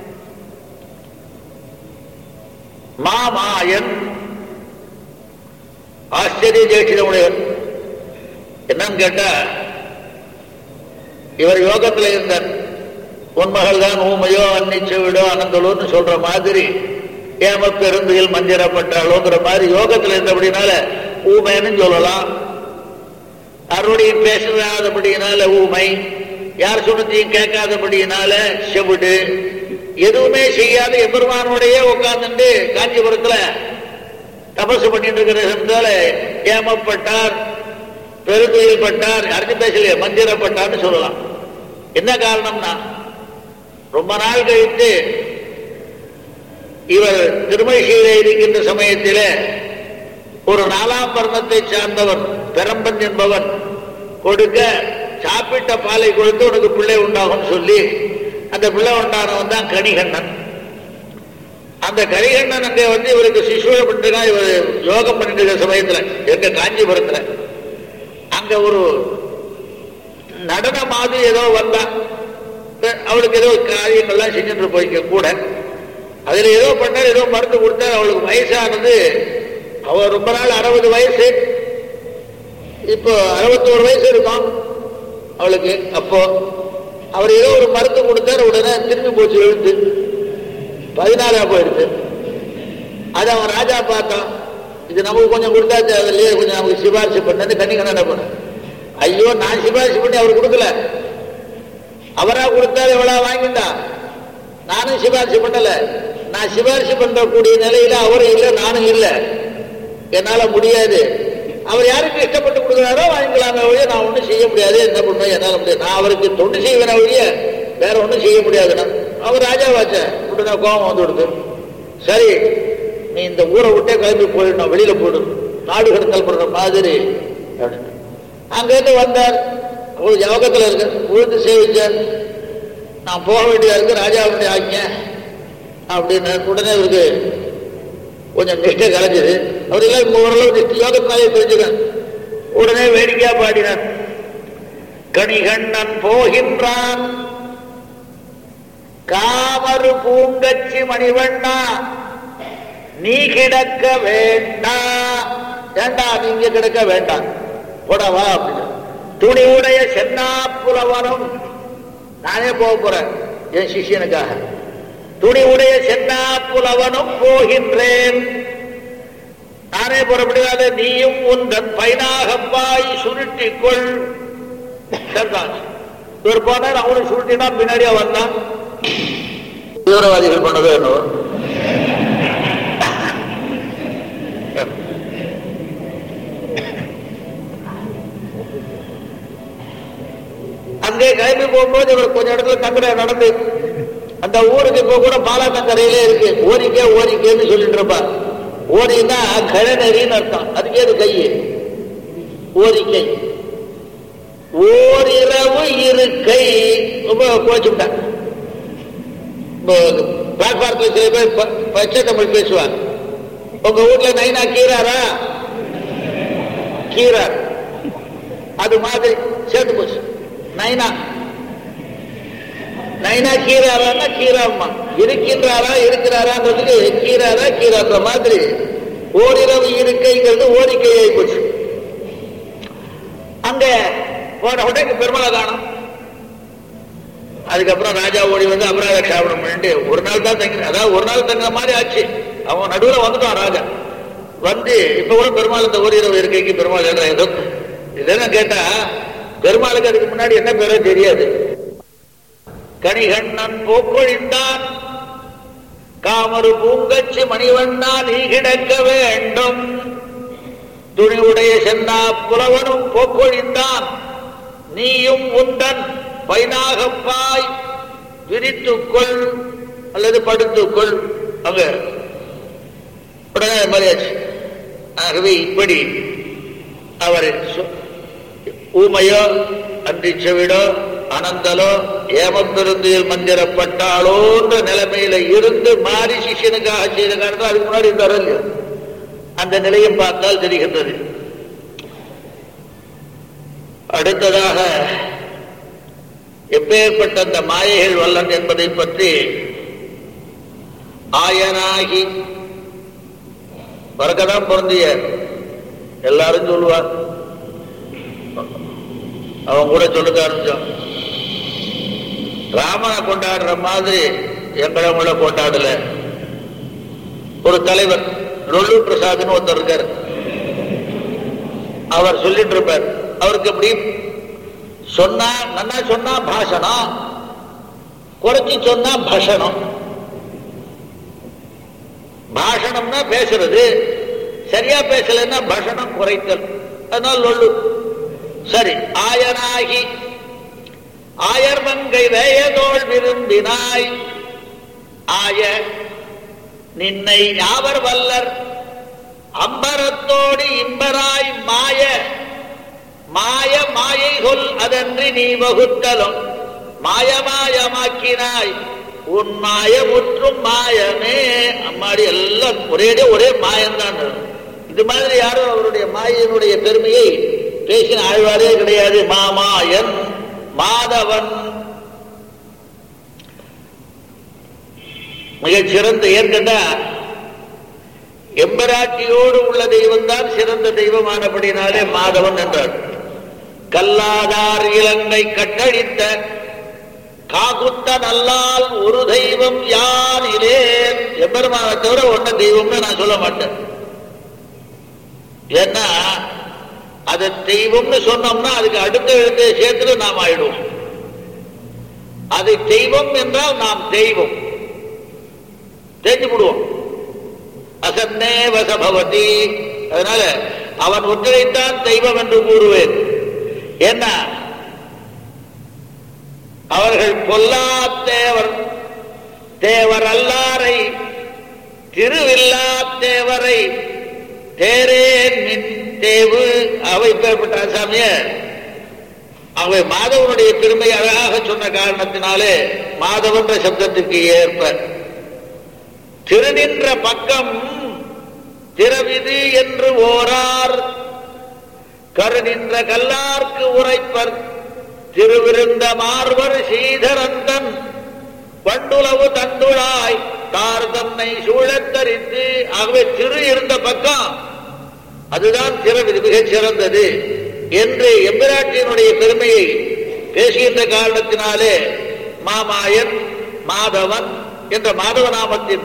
Speaker 1: மாமாயன் ஆச்சரிய சேஷ்டிதம் உடையவன். என்னன்னு கேட்டா இவர் யோகத்தில் இருந்தார். உன்மகள் தான் ஊமையோ அன்னிச்சு விடோ அனந்தலோன்னு சொல்ற மாதிரி ஏம பெருந்துயில் மந்திரப்பட்டாளோங்கிற மாதிரி யோகத்தில் இருந்தபடினால ஊமைன்னு சொல்லலாம். அருடையும் பேசாதபடியினால ஊமை, யார் சொன்னத்தையும் கேட்காதபடியினால செவிடு, எதுவுமே செய்யாத எம்பெருமானோடைய உட்கார்ந்துட்டு காஞ்சிபுரத்துல தபசு பண்ணிட்டு இருக்கிறதால ஏமப்பட்டார், பெருந்துயில் பட்டார், யாருக்கும் பேசலையே மந்திரப்பட்டார்னு சொல்லலாம். என்ன காரணம்னா ரொம்ப நாள் கழித்து இவர் திருமழிசையிலே இருக்கின்ற சமயத்தில் ஒரு 4ஆம் பர்ணத்தை சார்ந்தவன் பெரம்பன் என்பவன் கொடுக்க சாப்பிட்ட பாலை கொடுத்து உனக்கு பிள்ளை உண்டாகும் சொல்லி அந்த பிள்ளை உண்டானவன் தான் கணிகண்ணன். அந்த கணிகண்ணன் அங்கே வந்து இவருக்கு சிசுவை பண்ணிட்டு இவர் யோகம் பண்ணிட்டு இருக்கிற சமயத்தில் எங்க காஞ்சிபுரத்தில் அங்க ஒரு நடன மாதிரி ஏதோ வந்தான். அவளுக்கு ஏதோ காரியங்கள்லாம் செஞ்சுட்டு போய்க்க கூட அதுல ஏதோ பண்ணார், ஏதோ மருந்து கொடுத்தார். அவளுக்கு வயசானது, அவள் ரொம்ப நாள் 60 வயசு, இப்போ 61 வயசு இருக்கும் அவளுக்கு. அப்போ அவர் ஏதோ ஒரு மருந்து கொடுத்தார், உடனே திரும்பி போச்சு, எழுந்து 14 போயிடுது. அது அவன் ராஜா பார்த்தான், இது நமக்கு கொஞ்சம் கொடுத்தாச்சு, அதுலயே கொஞ்சம் நமக்கு சிபாரிசு பண்ணு. கண்ணிக்கண்ண என்ன பண்ண, ஐயோ நான் சிபாரிசு பண்ணி அவர் கொடுக்கல, அவரா கொடுத்தாரு, எவ்வளோ வாங்கிட்டா, நானும் சிபாரிசு பண்ணல, நான் சிபாரிசு பண்றக்கூடிய நிலையில அவரும் இல்லை நானும் இல்லை, என்னால முடியாது. அவர் யாருக்கு இஷ்டப்பட்டு கொடுக்குறாரோ வாங்கிக்கலாமே ஒழிய நான் ஒன்றும் செய்ய முடியாது. என்ன பண்ணுவேன், என்னால முடியாது. நான் அவருக்கு தொண்டு செய்வேன ஒழிய வேற ஒன்றும் செய்ய முடியாதுன்னா அவர் ராஜாவாச்ச உடனே கோபம் வந்து கொடுத்து, சரி நீ இந்த ஊரை விட்டே கிளம்பி போயிடணும், வெளியில போயிடும், நாடு கடத்தல் பண்ற மாதிரி அப்படின்னு. அங்கிருந்து வந்தார், ஒரு யோகத்தில் இருக்க உழுந்து சேவிச்சார். நான் போக வேண்டியதா இருக்கு, ராஜாவுடைய ஆக்கிய அப்படின்னு. உடனே இவருக்கு கொஞ்சம் நிஷ்டை கலைஞ்சது. அவர் எல்லாம் ஓரளவு நிஷ்ட யோகத்தினாலே தெரிஞ்சுக்க. உடனே வேடிக்கையா பாடினார், கணிகண்ணன் போகின்றான் காமரு பூங்கச்சி மணிவண்ணா நீ கிடக்க வேண்டாம், ஏண்டா நீங்க கிடக்க வேண்டாம், போடவா அப்படின்னு. துணிவுடைய சென்னா புலவனும், நானே போக போறேன் என் சிஷியனுக்காக, துணிவுடைய சென்னா புலவனும் போகின்றேன், நானே புறப்படாத நீயும் உந்தன் பைனாகப்பாய் சுருட்டிக்கொள். இவர் போனார், அவனும் சுருட்டினா பின்னாடியா வந்தான். தீவிரவாதிகள் பண்ணதோ என்னவோ. அங்கே கிளம்பி போகும்போது இவர் கொஞ்சம் இடத்துல தங்குற நடந்து அந்த ஊருக்கு இப்ப கூட பாலாக்கரையிலே இருக்கு, ஓரிக்கை ஓரிக்கைன்னு சொல்லிட்டு இருப்பா. ஓரின்னா கழநெறின்னு அர்த்தம், அதுக்கே அது கை ஓரிக்கை. ஓரிரவு இருக்கை கோச்சுட்டான். பிளாட்பார்க்ல சில பேர் பச்சை தமிழ் பேசுவார். உங்க வீட்டுல நைனா கீராரா? கீரார். அது மாதிரி சேர்ந்து போச்சு. நைனா நைனா கீராரா கீராம்மா இருக்கின்றாரா இருக்கிறாரான்றதுக்கு கீராரா கீரான்ற மாதிரி ஓரிரவு இருக்கைங்கிறது ஓரிக்கையை போச்சு. அங்க போன உடனே பெருமாளை காணும். அதுக்கப்புறம் ராஜா ஓடி வந்து அபராத க்ஷாபனம் பண்ணிட்டு ஒரு நாள் தான் தங்க, அதாவது ஒரு நாள் தங்குற மாதிரி ஆச்சு. அவன் நடுவில் வந்துட்டான் ராஜா. வந்து இப்ப கூட பெருமாள் இந்த ஓரிரவு இருக்கைக்கு பெருமாள் ஏதோ இல்லைன்னு கேட்டா பெருமாளுக்கு அதுக்கு முன்னாடி என்ன பேரோ தெரியாது. கணிகண்ணன் போக்கொழிந்தான் காமரு பூங்கச்சி மணிவண்ணா நீ கிடக்க வேண்டும். துணிவுடைய சென்னா புலவனும் போக்கொழிந்தான் நீயும் உந்தன் பைனாகப்பாய் விரித்துக்கொள் அல்லது படுத்துக்கொள். அங்க உடனே மரியாச்சு. ஆகவே இப்படி அவர் ஊமையோ அன்றி செவிடோ அனந்தலோ ஏமப்பெருந்தியில் மந்திரப்பட்டாளோன்ற நிலைமையில இருந்து மாறி சிஷியனுக்காக செய்த காரணம் அதுக்கு முன்னாடி இருந்தாரோ அந்த நிலையம் பார்த்தால் தெரிகின்றது. அடுத்ததாக எப்பேற்பட்ட அந்த மாயைகள் வல்லன் என்பதை பற்றி ஆயனாகி வரக்கதான் பொருந்திய எல்லாரும் சொல்லுவார். அவன் கூட சொல்லுக்க ஆரம்பிச்சான். ராமனை கொண்டாடுற மாதிரி எங்களை கூட கொண்டாடல. ஒரு தலைவர் லொல்லு பிரசாத்னு ஒருத்தர் இருக்கார். அவர் சொல்லிட்டு இருப்பார். அவருக்கு எப்படி சொன்னா நன்னா சொன்னா பாஷணம், குறைச்சி சொன்னா பஷணம். பாஷணம்னா பேசுறது, சரியா பேசலன்னா பஷணம் குறைத்தல். அதனால லொல்லு. சரி, ஆயனாகி ஆயர் மங்கை வேயதோள் விரும்பினாய் ஆய நின்னை யாவர் வல்லர் அம்பரத்தோடு இம்பராய் மாய மாய மாயை சொல் அதன்றி நீ வகுத்தலும் மாயமாயமாக்கினாய் உன் மாயமுற்றும் மாயமே. அம்மாடி எல்லாம் ஒரே மாயம்தான். இது மாதிரி யாரும் அவருடைய மாயினுடைய பெருமையை பேசின ஆழ்வாரே கிடையாது. மாமாயன் மாதவன் மிகச் சிறந்த. ஏற்கனவே எம்பராட்டியோடு உள்ள தெய்வம் தான் சிறந்த தெய்வமானபடினாலே மாதவன் என்றார். கல்லாதார் இலங்கை கட்டழித்த காகுத்த நல்லால் ஒரு தெய்வம் யானிலே. எம்பெருமானை தவிர ஒன்ன தெய்வம்னு நான் சொல்ல மாட்டேன். ஏன்னா அது தெய்வம்னு சொன்னோம்னா அதுக்கு அடுத்த எழுத்தை சேர்த்து நாம் ஆயிடுவோம். அது தெய்வம் என்றால் நாம் தெய்வம் தெரிஞ்சு விடுவோம். அசன்னே வசபவதி. அதனால அவன் ஒற்றைத்தான் தெய்வம் என்று கூறுவேன். என்ன அவர்கள் பொல்லா தேவர் தேவர் அல்லாரை திருவில்லா தேவரை தேரேன் நின் தேவு. அவை பெறப்பட்ட சாமிய அவை மாதவனுடைய பெருமை அழகாக சொன்ன காரணத்தினாலே மாதவன்ற சப்தத்திற்கு ஏற்ப திருநின்ற பக்கம் திரவிது என்று ஓரார் கருநின்ற கல்லார்க்கு உரைப்பர் திருவிருந்த மார்வர் ஸ்ரீதரந்தன் பண்டுளவு தண்டுளாய் தார் தன்னை சூழத்தரித்து. ஆகவே திரு இருந்த பக்கம் அதுதான் திரவிது மிகச் சிறந்தது என்று எம்பிராட்டியினுடைய பெருமையை பேசுகின்ற காரணத்தினாலே மாமாயன் மாதவன் என்ற மாதவ நாமத்தின்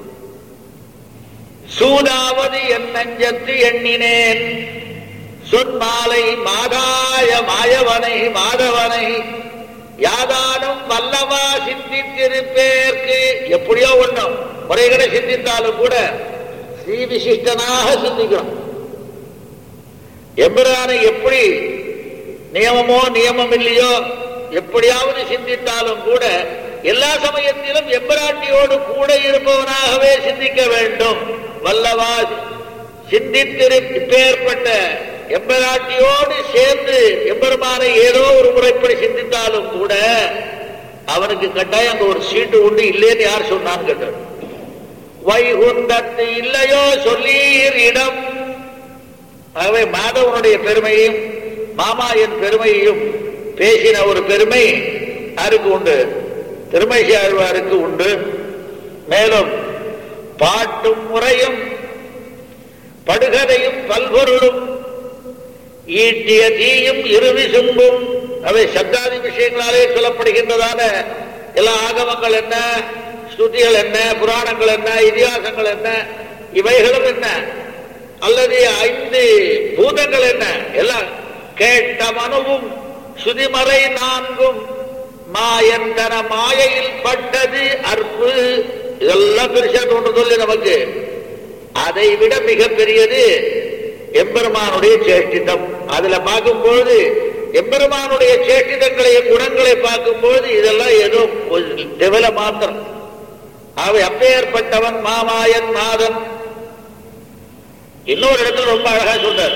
Speaker 1: சூடாவது என் நெஞ்சத்து எண்ணினேன் சொன்மாலை மாதாய மாயவனை மாதவனை யாதானும் வல்லவா சிந்தித்திருப்பேற்கு. எப்படியோ ஒண்ணும் முறைகளை சிந்தித்தாலும் கூட ஸ்ரீ விசிஷ்டனாக சிந்திக்கிறோம். எம்பிரானை எப்படி நியமமோ நியமம் இல்லையோ எப்படியாவது சிந்தித்தாலும் கூட எல்லா சமயத்திலும் எம்பிராட்டியோடு கூட இருப்பவனாகவே சிந்திக்க வேண்டும். வல்லவா சிந்தித்திருப்பேற்பட்ட எம்பராட்டியோடு சேர்ந்து எம்பெருமானை ஏதோ ஒரு முறைப்படி சிந்தித்தாலும் கூட அவனுக்கு கட்டாயம் அங்க ஒரு சீட்டு உண்டு. இல்லைன்னு யார் சொன்னான்னு கேட்டார். வைகுண்டத்து இல்லையோ சொல்லீர் இடம். ஆகவே மாதவனுடைய பெருமையும் மாமாயன் பெருமையையும் பேசின ஒரு பெருமை யாருக்கு உண்டு? திருமழிசை ஆழ்வாருக்கு உண்டு. மேலும் பாட்டும் முறையும் படுகதையும் பல்பொருளும் ஈட்டிய தீயும் இருவிசும்பும் அவை சப்தாதி விஷயங்களாலே சொல்லப்படுகின்றதான எல்லா ஆகமங்கள் என்ன, ஸ்ருதிகள் என்ன, புராணங்கள் என்ன, இதிகாசங்கள் என்ன, இவைகளும் என்ன, அல்லது 5 பூதங்கள் என்ன, எல்லாம் கேட்ட மனுவும் சுதிமறை 4ம் மாயன் தன மாயையில் பட்டது அற்பு. இதெல்லாம் பெருசா தோன்று சொல்லி நமக்கு. அதை விட மிக பெரியது எம்பெருமானுடைய சேஷ்டிதம். அதுல பார்க்கும்போது எம்பெருமானுடைய சேஷ்டிதங்களையும் குணங்களை பார்க்கும்போது இதெல்லாம் ஏதோ டெவல மாத்திரம். அவை அப்பேற்பட்டவன் மாமாயன் மாதன். இன்னொரு இடத்துல ரொம்ப அழகா சொல்றார்.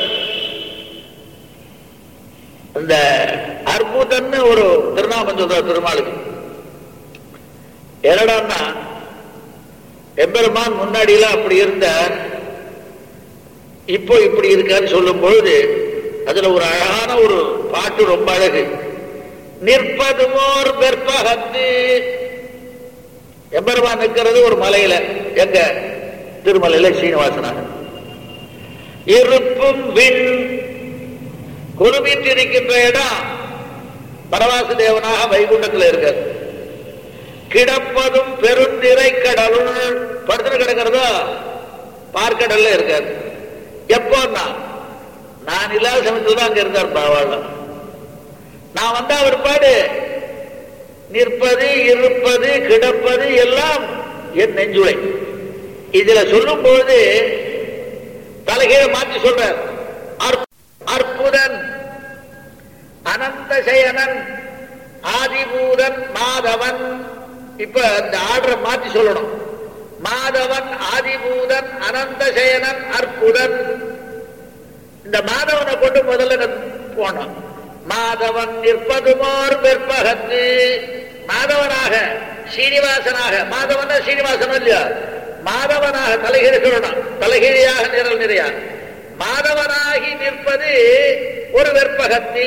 Speaker 1: இந்த அற்புதன்னு ஒரு திருநாமம் சொல்றார் திருமாலுக்கு. என்னடான்னா எம்பெருமான் முன்னாடியெல்லாம் அப்படி இருந்தார், இப்போ இப்படி இருக்கான்னு சொல்லும் பொழுது அதுல ஒரு அழகான ஒரு பாட்டு ரொம்ப அழகு. நிற்பதுமோர் வெற்பகத்து. எம்பெருமான் நிற்கிறது ஒரு மலையில, எங்க திருமலையில சீனிவாசனாக. இருப்பும் விண் குருவிட்டிருக்கின்ற இடம் பரவாசு தேவனாக வைகுண்டத்தில் இருக்கார். கிடப்பதும் பெருந்திரை கடலுள் படுத்து கிடக்கிறதோ பார்க்கடல்ல இருக்கார். எப்போன்னா நான் இல்லாத சமயத்தில் தான் அங்க இருந்தார் பாவாள. நான் வந்தா ஒரு பாடு நிற்பது இருப்பது கிடப்பது எல்லாம் என் நெஞ்சுளை. இதுல சொல்லும் போது தலைகீழ மாற்றி சொல்றார். அற்புதன் அனந்த சயனன் ஆதிபூதன் மாதவன். இப்ப இந்த ஆர்டரை மாற்றி சொல்லணும். மாதவன் ஆதிபூதன் அனந்த சயனன் அற்புதன். இந்த மாதவனை கொண்டு முதல்ல போனோம். மாதவன் நிற்பதுமோர் வெற்பகத்து. மாதவனாக சீனிவாசனாக, மாதவன் சீனிவாசன் இல்லையா, மாதவனாக தலைகீழ சொல்லணும். தலைகீழியாக நிரல் நிறையா மாதவனாகி நிற்பது ஒரு வெற்பகத்தி.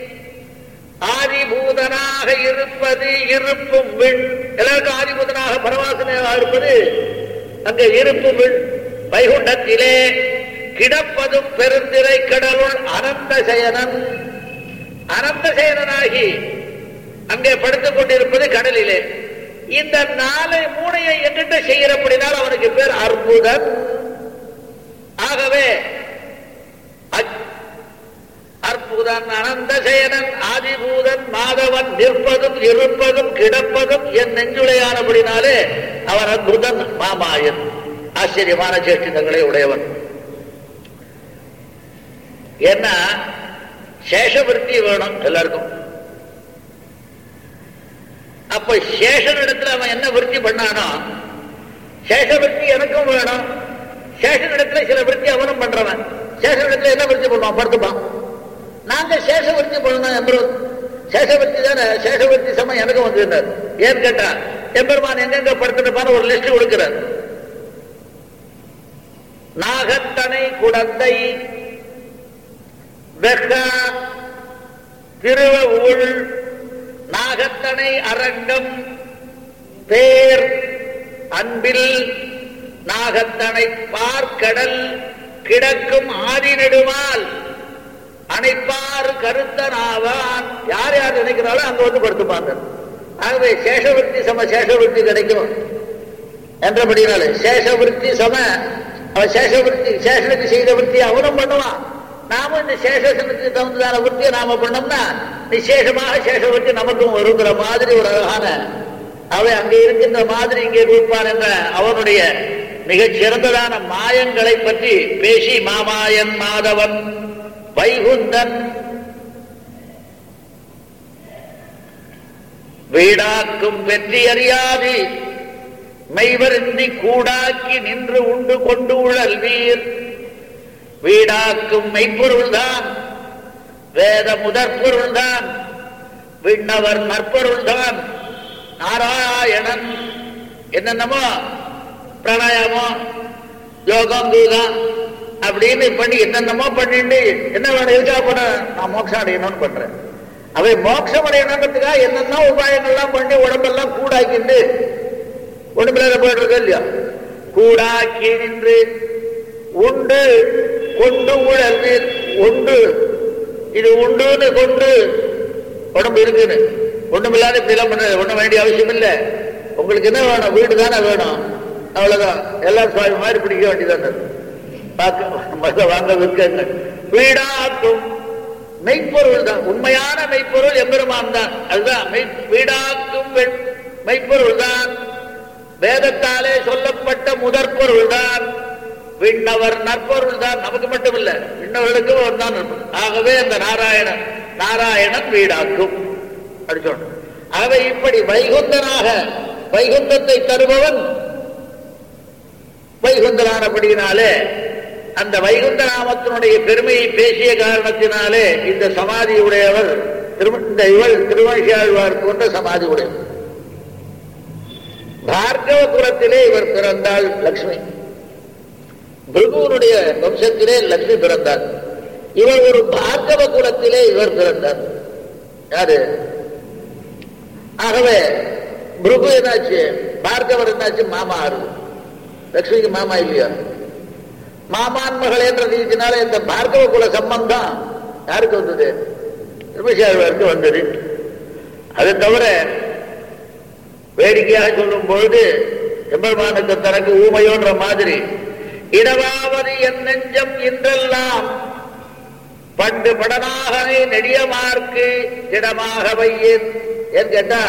Speaker 1: ஆதிபூதனாக இருப்பது இருப்பும் விண். எல்லாருக்கும் ஆதிபூதனாக பரவாசனாக இருப்பது அங்க இருப்பும் விண் வைகுண்டத்திலே. கிடப்பதும் பெருந்திரை கடலுள் அனந்த சயனன். அனந்த சயனனாகி அங்கே படுத்துக் கொண்டிருப்பது கடலிலே. இந்த 4 என்கிட்ட செய்யறபடினால் அவனுக்கு பேர் அற்புதன். ஆகவே அற்புதன் அனந்த சயனன் ஆதிபூதன் மாதவன் நிற்பதும் இருப்பதும் கிடப்பதும் என் நெஞ்சுளையானபடினாலே அவன் அற்புதன் மாமாயன். ஆச்சரியமான சேஷ்டிதங்களை உடையவன். ஏன்னா சேஷவிருத்தி வேணும் எல்லாருக்கும். அப்ப சேஷன் இடத்துல அவன் என்ன விருத்தி பண்ணானோ சேஷவிருத்தி எனக்கும் வேணும். சேஷன் இடத்துல சில விருத்தி அவனும் பண்றவன். சேஷன் இடத்துல என்ன விருத்தி பண்ணுவான்? படுத்துப்பான். நாங்க சேஷவிருத்தி பண்ணணும். சேஷவிருத்தி தானே. சேஷவிருத்தி சமயம் எனக்கும் வந்திருந்தார். ஏன்னு கேட்டா எம்பெருமான் எங்கெங்க படுத்துப்பான ஒரு லிஸ்ட் கொடுக்கிறார். நாகத்தனை குடந்தை வெக திருவூழ் நாகத்தனை அரங்கம் பேர் அன்பில் நாகத்தனை பார்க்கடல் கிடக்கும் ஆதி நெடுமால் அணைப்பாறு கருத்தனாவான். யார் யார் நினைக்கிறாலும் அங்க வந்து படுத்துப்பாங்க. ஆகவே சேஷவிருத்தி சம சேஷவிருத்தி கிடைக்கும் என்றபடினால சேஷவிருத்தி சம அவன் சேஷவிருத்தி சேஷனுக்கு செய்த விருத்தி அவனும் பண்ணுவான். நாம இந்த சேஷனுக்கு தகுந்ததான விருத்தியை நாம பண்ணோம்னா நிசேஷமாக சேஷவிருத்தி நமக்கும் வருங்கிற மாதிரி ஒரு அழகான அவை அங்கே இருக்கின்ற மாதிரி இங்கே இருப்பான் என்ற அவனுடைய மிகச் சிறந்ததான மாயங்களை பற்றி பேசி மாமாயன் மாதவன் வைகுந்தன் வீடாக்கும் வெற்றி அறியாது மெய்வருந்தி கூடாக்கி நின்று உண்டு கொண்டு உழல் வீர் வீடாக்கும் மெய்ப்பொருள் தான், வேத முதற்பொருள் தான், விண்ணவர் நற்பொருள் தான் நாராயணன். என்னென்னமோ பிராணாயாமம், யோகம், கீதம் அப்படின்னு பண்ணி என்னென்னமோ பண்ணிட்டு என்ன வேணும், எதுக்காக பண்ண? நான் மோட்சம் அடையணும்னு பண்றேன். அவை மோட்சம் அடையணுன்றதுக்காக என்னென்ன உபாயங்கள்லாம் பண்ணி உடம்பெல்லாம் கூடாக்கிட்டு உடம்புல போயிட்டு இருக்க இல்லையா? கூடாக்கி நின்று உண்டு கொண்டு ஊழல் உண்டு, இது உண்டுன்னு கொண்டு உடம்பு இருக்குன்னு ஒண்ணும் இல்லாத இப்படி எல்லாம் பண்ண ஒண்ணும் வேண்டிய அவசியம் இல்லை. உங்களுக்கு என்ன வேணும்? வீடு தானே வேணும், அவ்வளவுதான். எல்லாரும் சுவாமி மாதிரி பிடிக்க வேண்டியதான வாங்க விற்க. வீடாக்கும் மெய்ப்பொருள் தான், உண்மையான மெய்ப்பொருள் எம்பெருமான் தான். அதுதான் வீடாக்கும் மெய்ப்பொருள் தான், வேதத்தாலே சொல்லப்பட்ட முதற்பொருள் தான், விண்ணவர் நற்பொருள் தான். நமக்கு மட்டும் இல்ல, விண்ணவர்களுக்கும் ஒரு தான். ஆகவே அந்த நாராயணன் வீடாக்கும் அப்படி சொல்லணும். ஆகவே இப்படி வைகுந்தனாக வைகுந்தத்தை தருபவன் வைகுந்தனானபடியினாலே அந்த வைகுந்த நாமத்தினுடைய பெருமையை பேசிய காரணத்தினாலே இந்த சமாதி உடையவர் இந்த இவள் திருமணியாழ்வார் போன்ற சமாதி உடையவர். பார்கவ குலத்திலே இவர் பிறந்தாள் லட்சுமி. பிருகுவனுடைய வம்சத்திலே லட்சுமி பிறந்தார். இவர் ஒரு பார்கவ குலத்திலே இவர் பிறந்தார். யாரு? ஆகவே பிருகு என்னாச்சு, பார்கவர் என்னாச்சு, மாமா. ஆறு லட்சுமிக்கு மாமா இல்லையா? மாமான் மகள் என்ற ரீதியினால இந்த பார்கவ குல சம்பந்தம் யாருக்கு வந்தது? திருமணியாழ்வாருக்கு வந்தது. அது தவிர வேடிக்கையாக சொல்லும் பொழுது எம்பெருமானுக்கு தனக்கு ஊமையோன்ற மாதிரி இடவாவது என் நெஞ்சம் இன்றெல்லாம் பண்டு படனாக நெடியமார்க்கு இடமாக வையேன் ஏன் கேட்டா,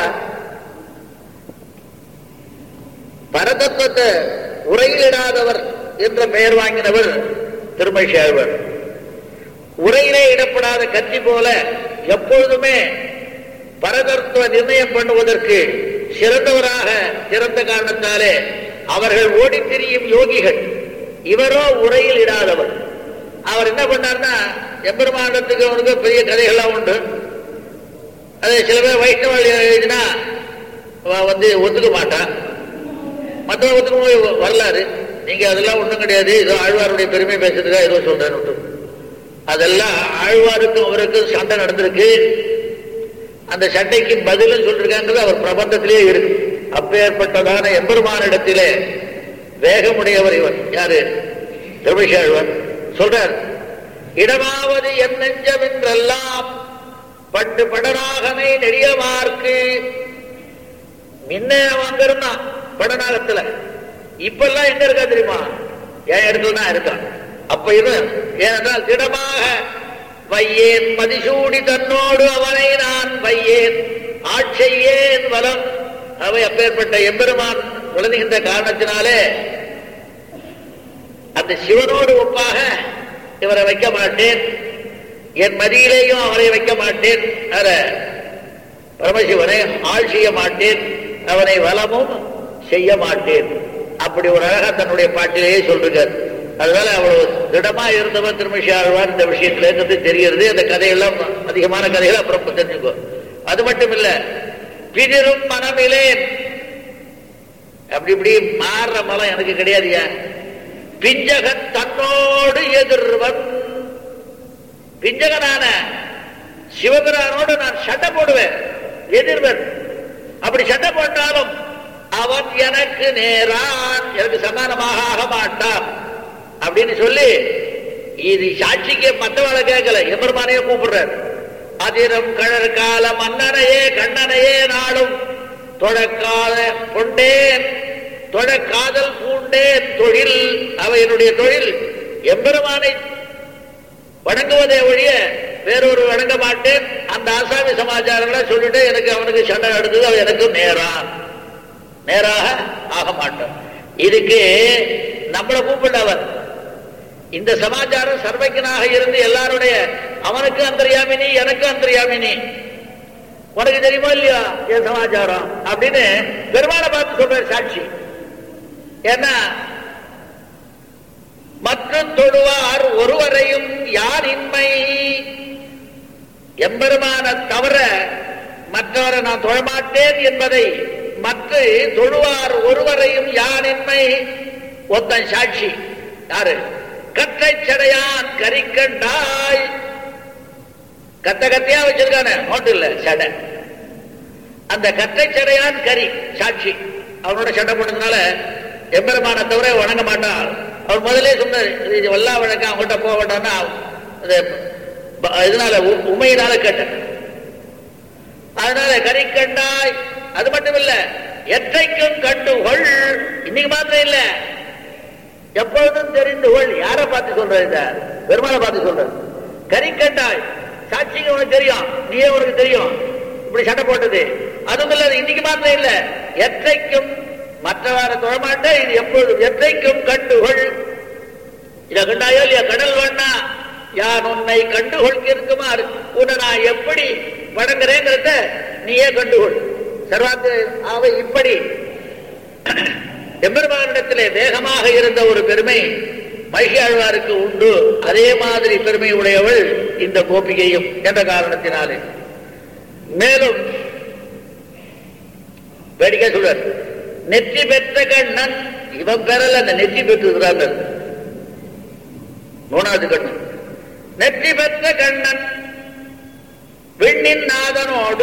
Speaker 1: பரதத்துவத்தை உரையிலிடாதவர் என்ற பெயர் வாங்கினவர் திருமணியாழ்வார். உரையிலே இடப்படாத கத்தி போல எப்பொழுதுமே பரதத்துவ நிர்ணயம் பண்ணுவதற்கு சிறந்தவராக சிறந்த காரணத்தாலே அவர்கள் ஓடி திரியும் யோகிகள். இவரோ உரையில் இடாதவர். அவர் என்ன பண்ணார்னா, எம்பெருமானத்துக்கு அவனுக்கு பெரிய கதைகள்லாம் உண்டு. அது சில பேர் வைஷ்ணவ எழுதினா ஒத்துக்க மாட்டான், மற்றவங்க ஒத்துக்க வரலாறு. நீங்க அதெல்லாம் ஒண்ணும் கிடையாது, ஏதோ ஆழ்வாருடைய பெருமை பேசுறதுக்காக ஏதோ சொல்றேன்னு. அதெல்லாம் ஆழ்வாருக்கும் அவருக்கும் சண்டை நடந்திருக்கு. அந்த சண்டைக்கு பதிலும் சொல்லிருக்காங்கிறது அவர் பிரபந்தத்திலே இருக்கு. அப்பேற்பட்டதான எம்பெருமானிடத்திலே வேகமுடையவர் இவர். யாரு? திருமணியாழ்வார் சொல்றார், இடமாவது என் நெஞ்சம் என்றெல்லாம் பட்டு படனாகனை நெடியமார்க்கு. முன்ன அங்க இருந்தான் படநாகத்துல, இப்பெல்லாம் எங்க இருக்கா தெரியுமா? என் இடத்துல தான் இருக்கான். அப்ப இது ஏனென்றால் திடமாக வையேன் மதிசூடி தன்னோடு அவனை நான் வையேன் ஆட்சையேன் வலம். அவை அப்பேற்பட்ட எம்பெருமான் விளங்குகின்ற காரணத்தினாலே அந்த சிவனோடு ஒப்பாக இவரை வைக்க மாட்டேன், என் மதியிலேயும் அவரை வைக்க மாட்டேன், பரமசிவனை ஆள் செய்ய மாட்டேன், அவனை வலமும் செய்ய மாட்டேன். அப்படி ஒரு அழகா தன்னுடைய பாட்டிலேயே சொல்றார். அதனால அவ்வளவு திடமா இருந்தவன் திருமணியாழ்வார் இந்த விஷயத்துல இருந்து தெரிகிறது. அந்த கதையெல்லாம் அதிகமான கதைகள் அப்புறம் தெரிஞ்சுக்கோ. அது மட்டும் இல்ல, பிதிரும் மனமிலேன் அப்படி இப்படி மாறுற மலம் எனக்கு கிடையாதுயா. பிஞ்சகன் தன்னோடு எதிர்வன். பிஞ்சகனான சிவபிரானோடு நான் சண்டை போடுவேன், எதிர்வன். அப்படி சண்டை போட்டாலும் அவன் எனக்கு நேரான், எனக்கு சமானமாக ஆக மாட்டான் அப்படின்னு சொல்லி இது சாட்சிக்கு மற்றவளை கேட்கல, எம்பெருமானையே கூப்பிடுறார். அதிரம் கழற் கால மன்னனையே கண்ணனையே நாடும் தொடக்காத கொண்டேன், தொடக்காதல் பூண்டேன் தொழில். அவையினுடைய தொழில் எம்பெருமானை வணங்குவதே ஒழிய வேறொரு வணங்க மாட்டேன். அந்த ஆசாமி சமாச்சாரங்களை சொல்லிட்டு எனக்கு அவனுக்கு சண்டை நடந்தது, அவன் எனக்கு நேராக ஆக மாட்டான். இதுக்கு நம்மளை கூப்பிட்டவர் இந்த சமாச்சாரம் சர்வஜனாக இருந்து எல்லாருடைய அவனுக்கு அந்தர்யாமினி எனக்கு அந்தர்யாமினி, உனக்கு தெரியுமா இல்லையா என் சமாச்சாரம் அப்படின்னு பெருமாளை பார்த்து சொல்ற சாட்சி. ஏன்னா மற்ற தொழுவார் ஒருவரையும் யார் இன்மை. எம்பெருமான தவிர மற்றவரை நான் தொழமாட்டேன் என்பதை மற்ற தொழுவார் ஒருவரையும் யானின்மை. ஒத்தன் சாட்சி யாரு? கற்றை சடையான் கரிக்கண்டாய். கத்த கத்தையா வச்சிருக்கான நோட்டு இல்ல சடை. அந்த கற்றை சடையான் கரி சாட்சி. அவனோட சட்டை போட்டதுனால எம்பெருமான தவிர வணங்க மாட்டான். அவர் முதலே சொன்னார், இது வல்லா வழக்கம் அவங்கள்ட்ட போக வேண்டாம்னா இதனால உமையினால கேட்டேன். அதனால கரிக்கண்டாய். அது மட்டும் இல்ல, எற்றைக்கும் கண்டுகொள். இன்னைக்கு மாத்திரம் இல்ல, எப்பொழுதும் தெரிந்து கொள். யாரை பார்த்து சொல்ற? பெருமாளை பார்த்து சொல்ற. கரிக்கண்டாய் சாட்சிக்கு உனக்கு தெரியும், நீயே உனக்கு தெரியும் இப்படி சட்டை போட்டது. அதுவும் இல்ல, இன்னைக்கு மாத்திரம் இல்ல, எற்றைக்கும் மற்றவார தொழமாட்டேன். இது எப்பொழுதும் எற்றைக்கும் கண்டுகொள். இதை கண்டாயோ இல்லையா? கடல் வேணா யான் உன்னை கண்டுகொள்க இருக்குமாறு உன்னை நான் எப்படி வணங்குறேங்கிறத நீயே கண்டுகொள். சர்வாத்து அவை இப்படி எம்பெருமானிடத்திலே வேகமாக இருந்த ஒரு பெருமை மையாழ்வாருக்கு உண்டு. அதே மாதிரி பெருமை உடையவள் இந்த கோபிகையும் என்ற காரணத்தினாலே. மேலும் வேடிக்கை சொல்றார், நெற்றி பெற்ற கண்ணன். இவன் பெறல, அந்த நெற்றி பெற்றுகிறாங்க. மூணாவது கண்ணன் நெற்றி பெற்ற கண்ணன் விண்ணின் நாதனோடு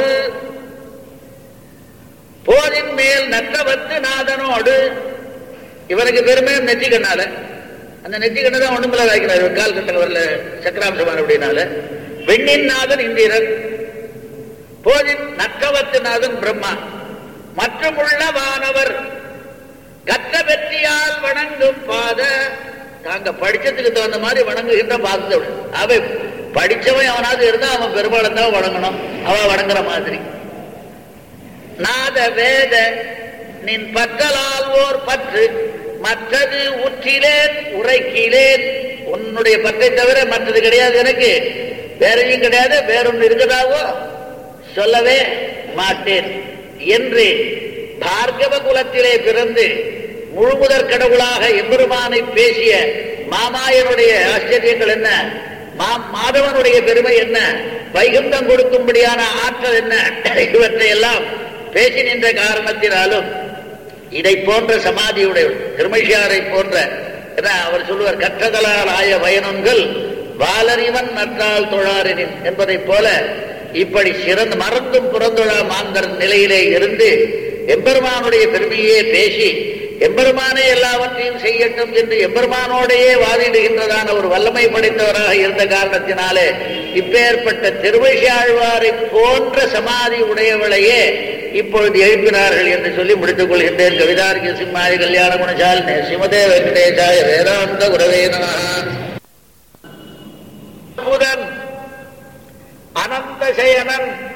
Speaker 1: போரின் மேல் நற்றவத்து நாதனோடு. இவருக்கு பெருமை நெற்றி கண்ணால. அந்த நெற்றி கண்ணை தான் ஒண்ணுமில்ல வாய்க்கிறார். கால் கட்டல் வரல சக்கராம்சமான அப்படின்னால. விண்ணின் நாதன் இந்திரன், போரின் நற்றவத்து நாதன் பிரம்மா, மற்றும் உள்ள வானவர் கற்ற வெற்றியால் வணங்கும் பாத. தாங்க படிச்சதுக்கு தகுந்த மாதிரி வணங்குகின்ற பாதத்தோடு. அவன் படிச்சவன் அவனாவது இருந்தா அவன் பெரும்பாலும் தான் வணங்கணும், அவன் வணங்குற மாதிரி. நாத வேத நின் பற்றலால் ஓர் பற்று மற்றது உற்றிலேன் உரைக்கிலேன். உன்னுடைய பற்றை தவிர மற்றது கிடையாது எனக்கு, வேறையும் கிடையாது, வேறொன்று இருக்குதாவோ சொல்லவே மாட்டேன் என்று பார்கவ குலத்திலே பிறந்து முழுமுதற் கடவுளாக எம்பெருமானை பேசிய மாமாயனுடைய ஆச்சரியங்கள் என்ன, மாதவனுடைய பெருமை என்ன, வைகுந்தம் கொடுக்கும்படியான ஆற்றல் என்ன, இவற்றையெல்லாம் பேசி நின்ற காரணத்தினாலும் இதை போன்ற சமாதியுடைய திருமஷியாரை போன்ற அவர் சொல்லுவார், கற்றதலால் ஆய பயனொன்கள் வாலறிவன் நற்றால் தொழாரினின் என்பதை போல இப்படி சிறந்த மறந்தும் புறந்தொழா மாந்தர் நிலையிலே இருந்து எம்பெருமானுடைய பெருமையே பேசி எம்பெருமானே எல்லாவற்றையும் செய்யட்டும் என்று எம்பெருமானோடையே வாதிடுகின்றதான ஒரு வல்லமை படைத்தவராக இருந்த காரணத்தினாலே இப்பேற்பட்ட திருவழியாழ்வாரை போன்ற சமாதி உடையவளையே இப்பொழுது எழுப்பினார்கள் என்று சொல்லி முடித்துக் கொள்கின்றேன். கவிதார்க்கிய சிம்மாய கல்யாண குணசாலினே ஸ்ரீமதே வெங்கடேசாய வேதாந்த குரவே நமஹ. அனந்த சயனன்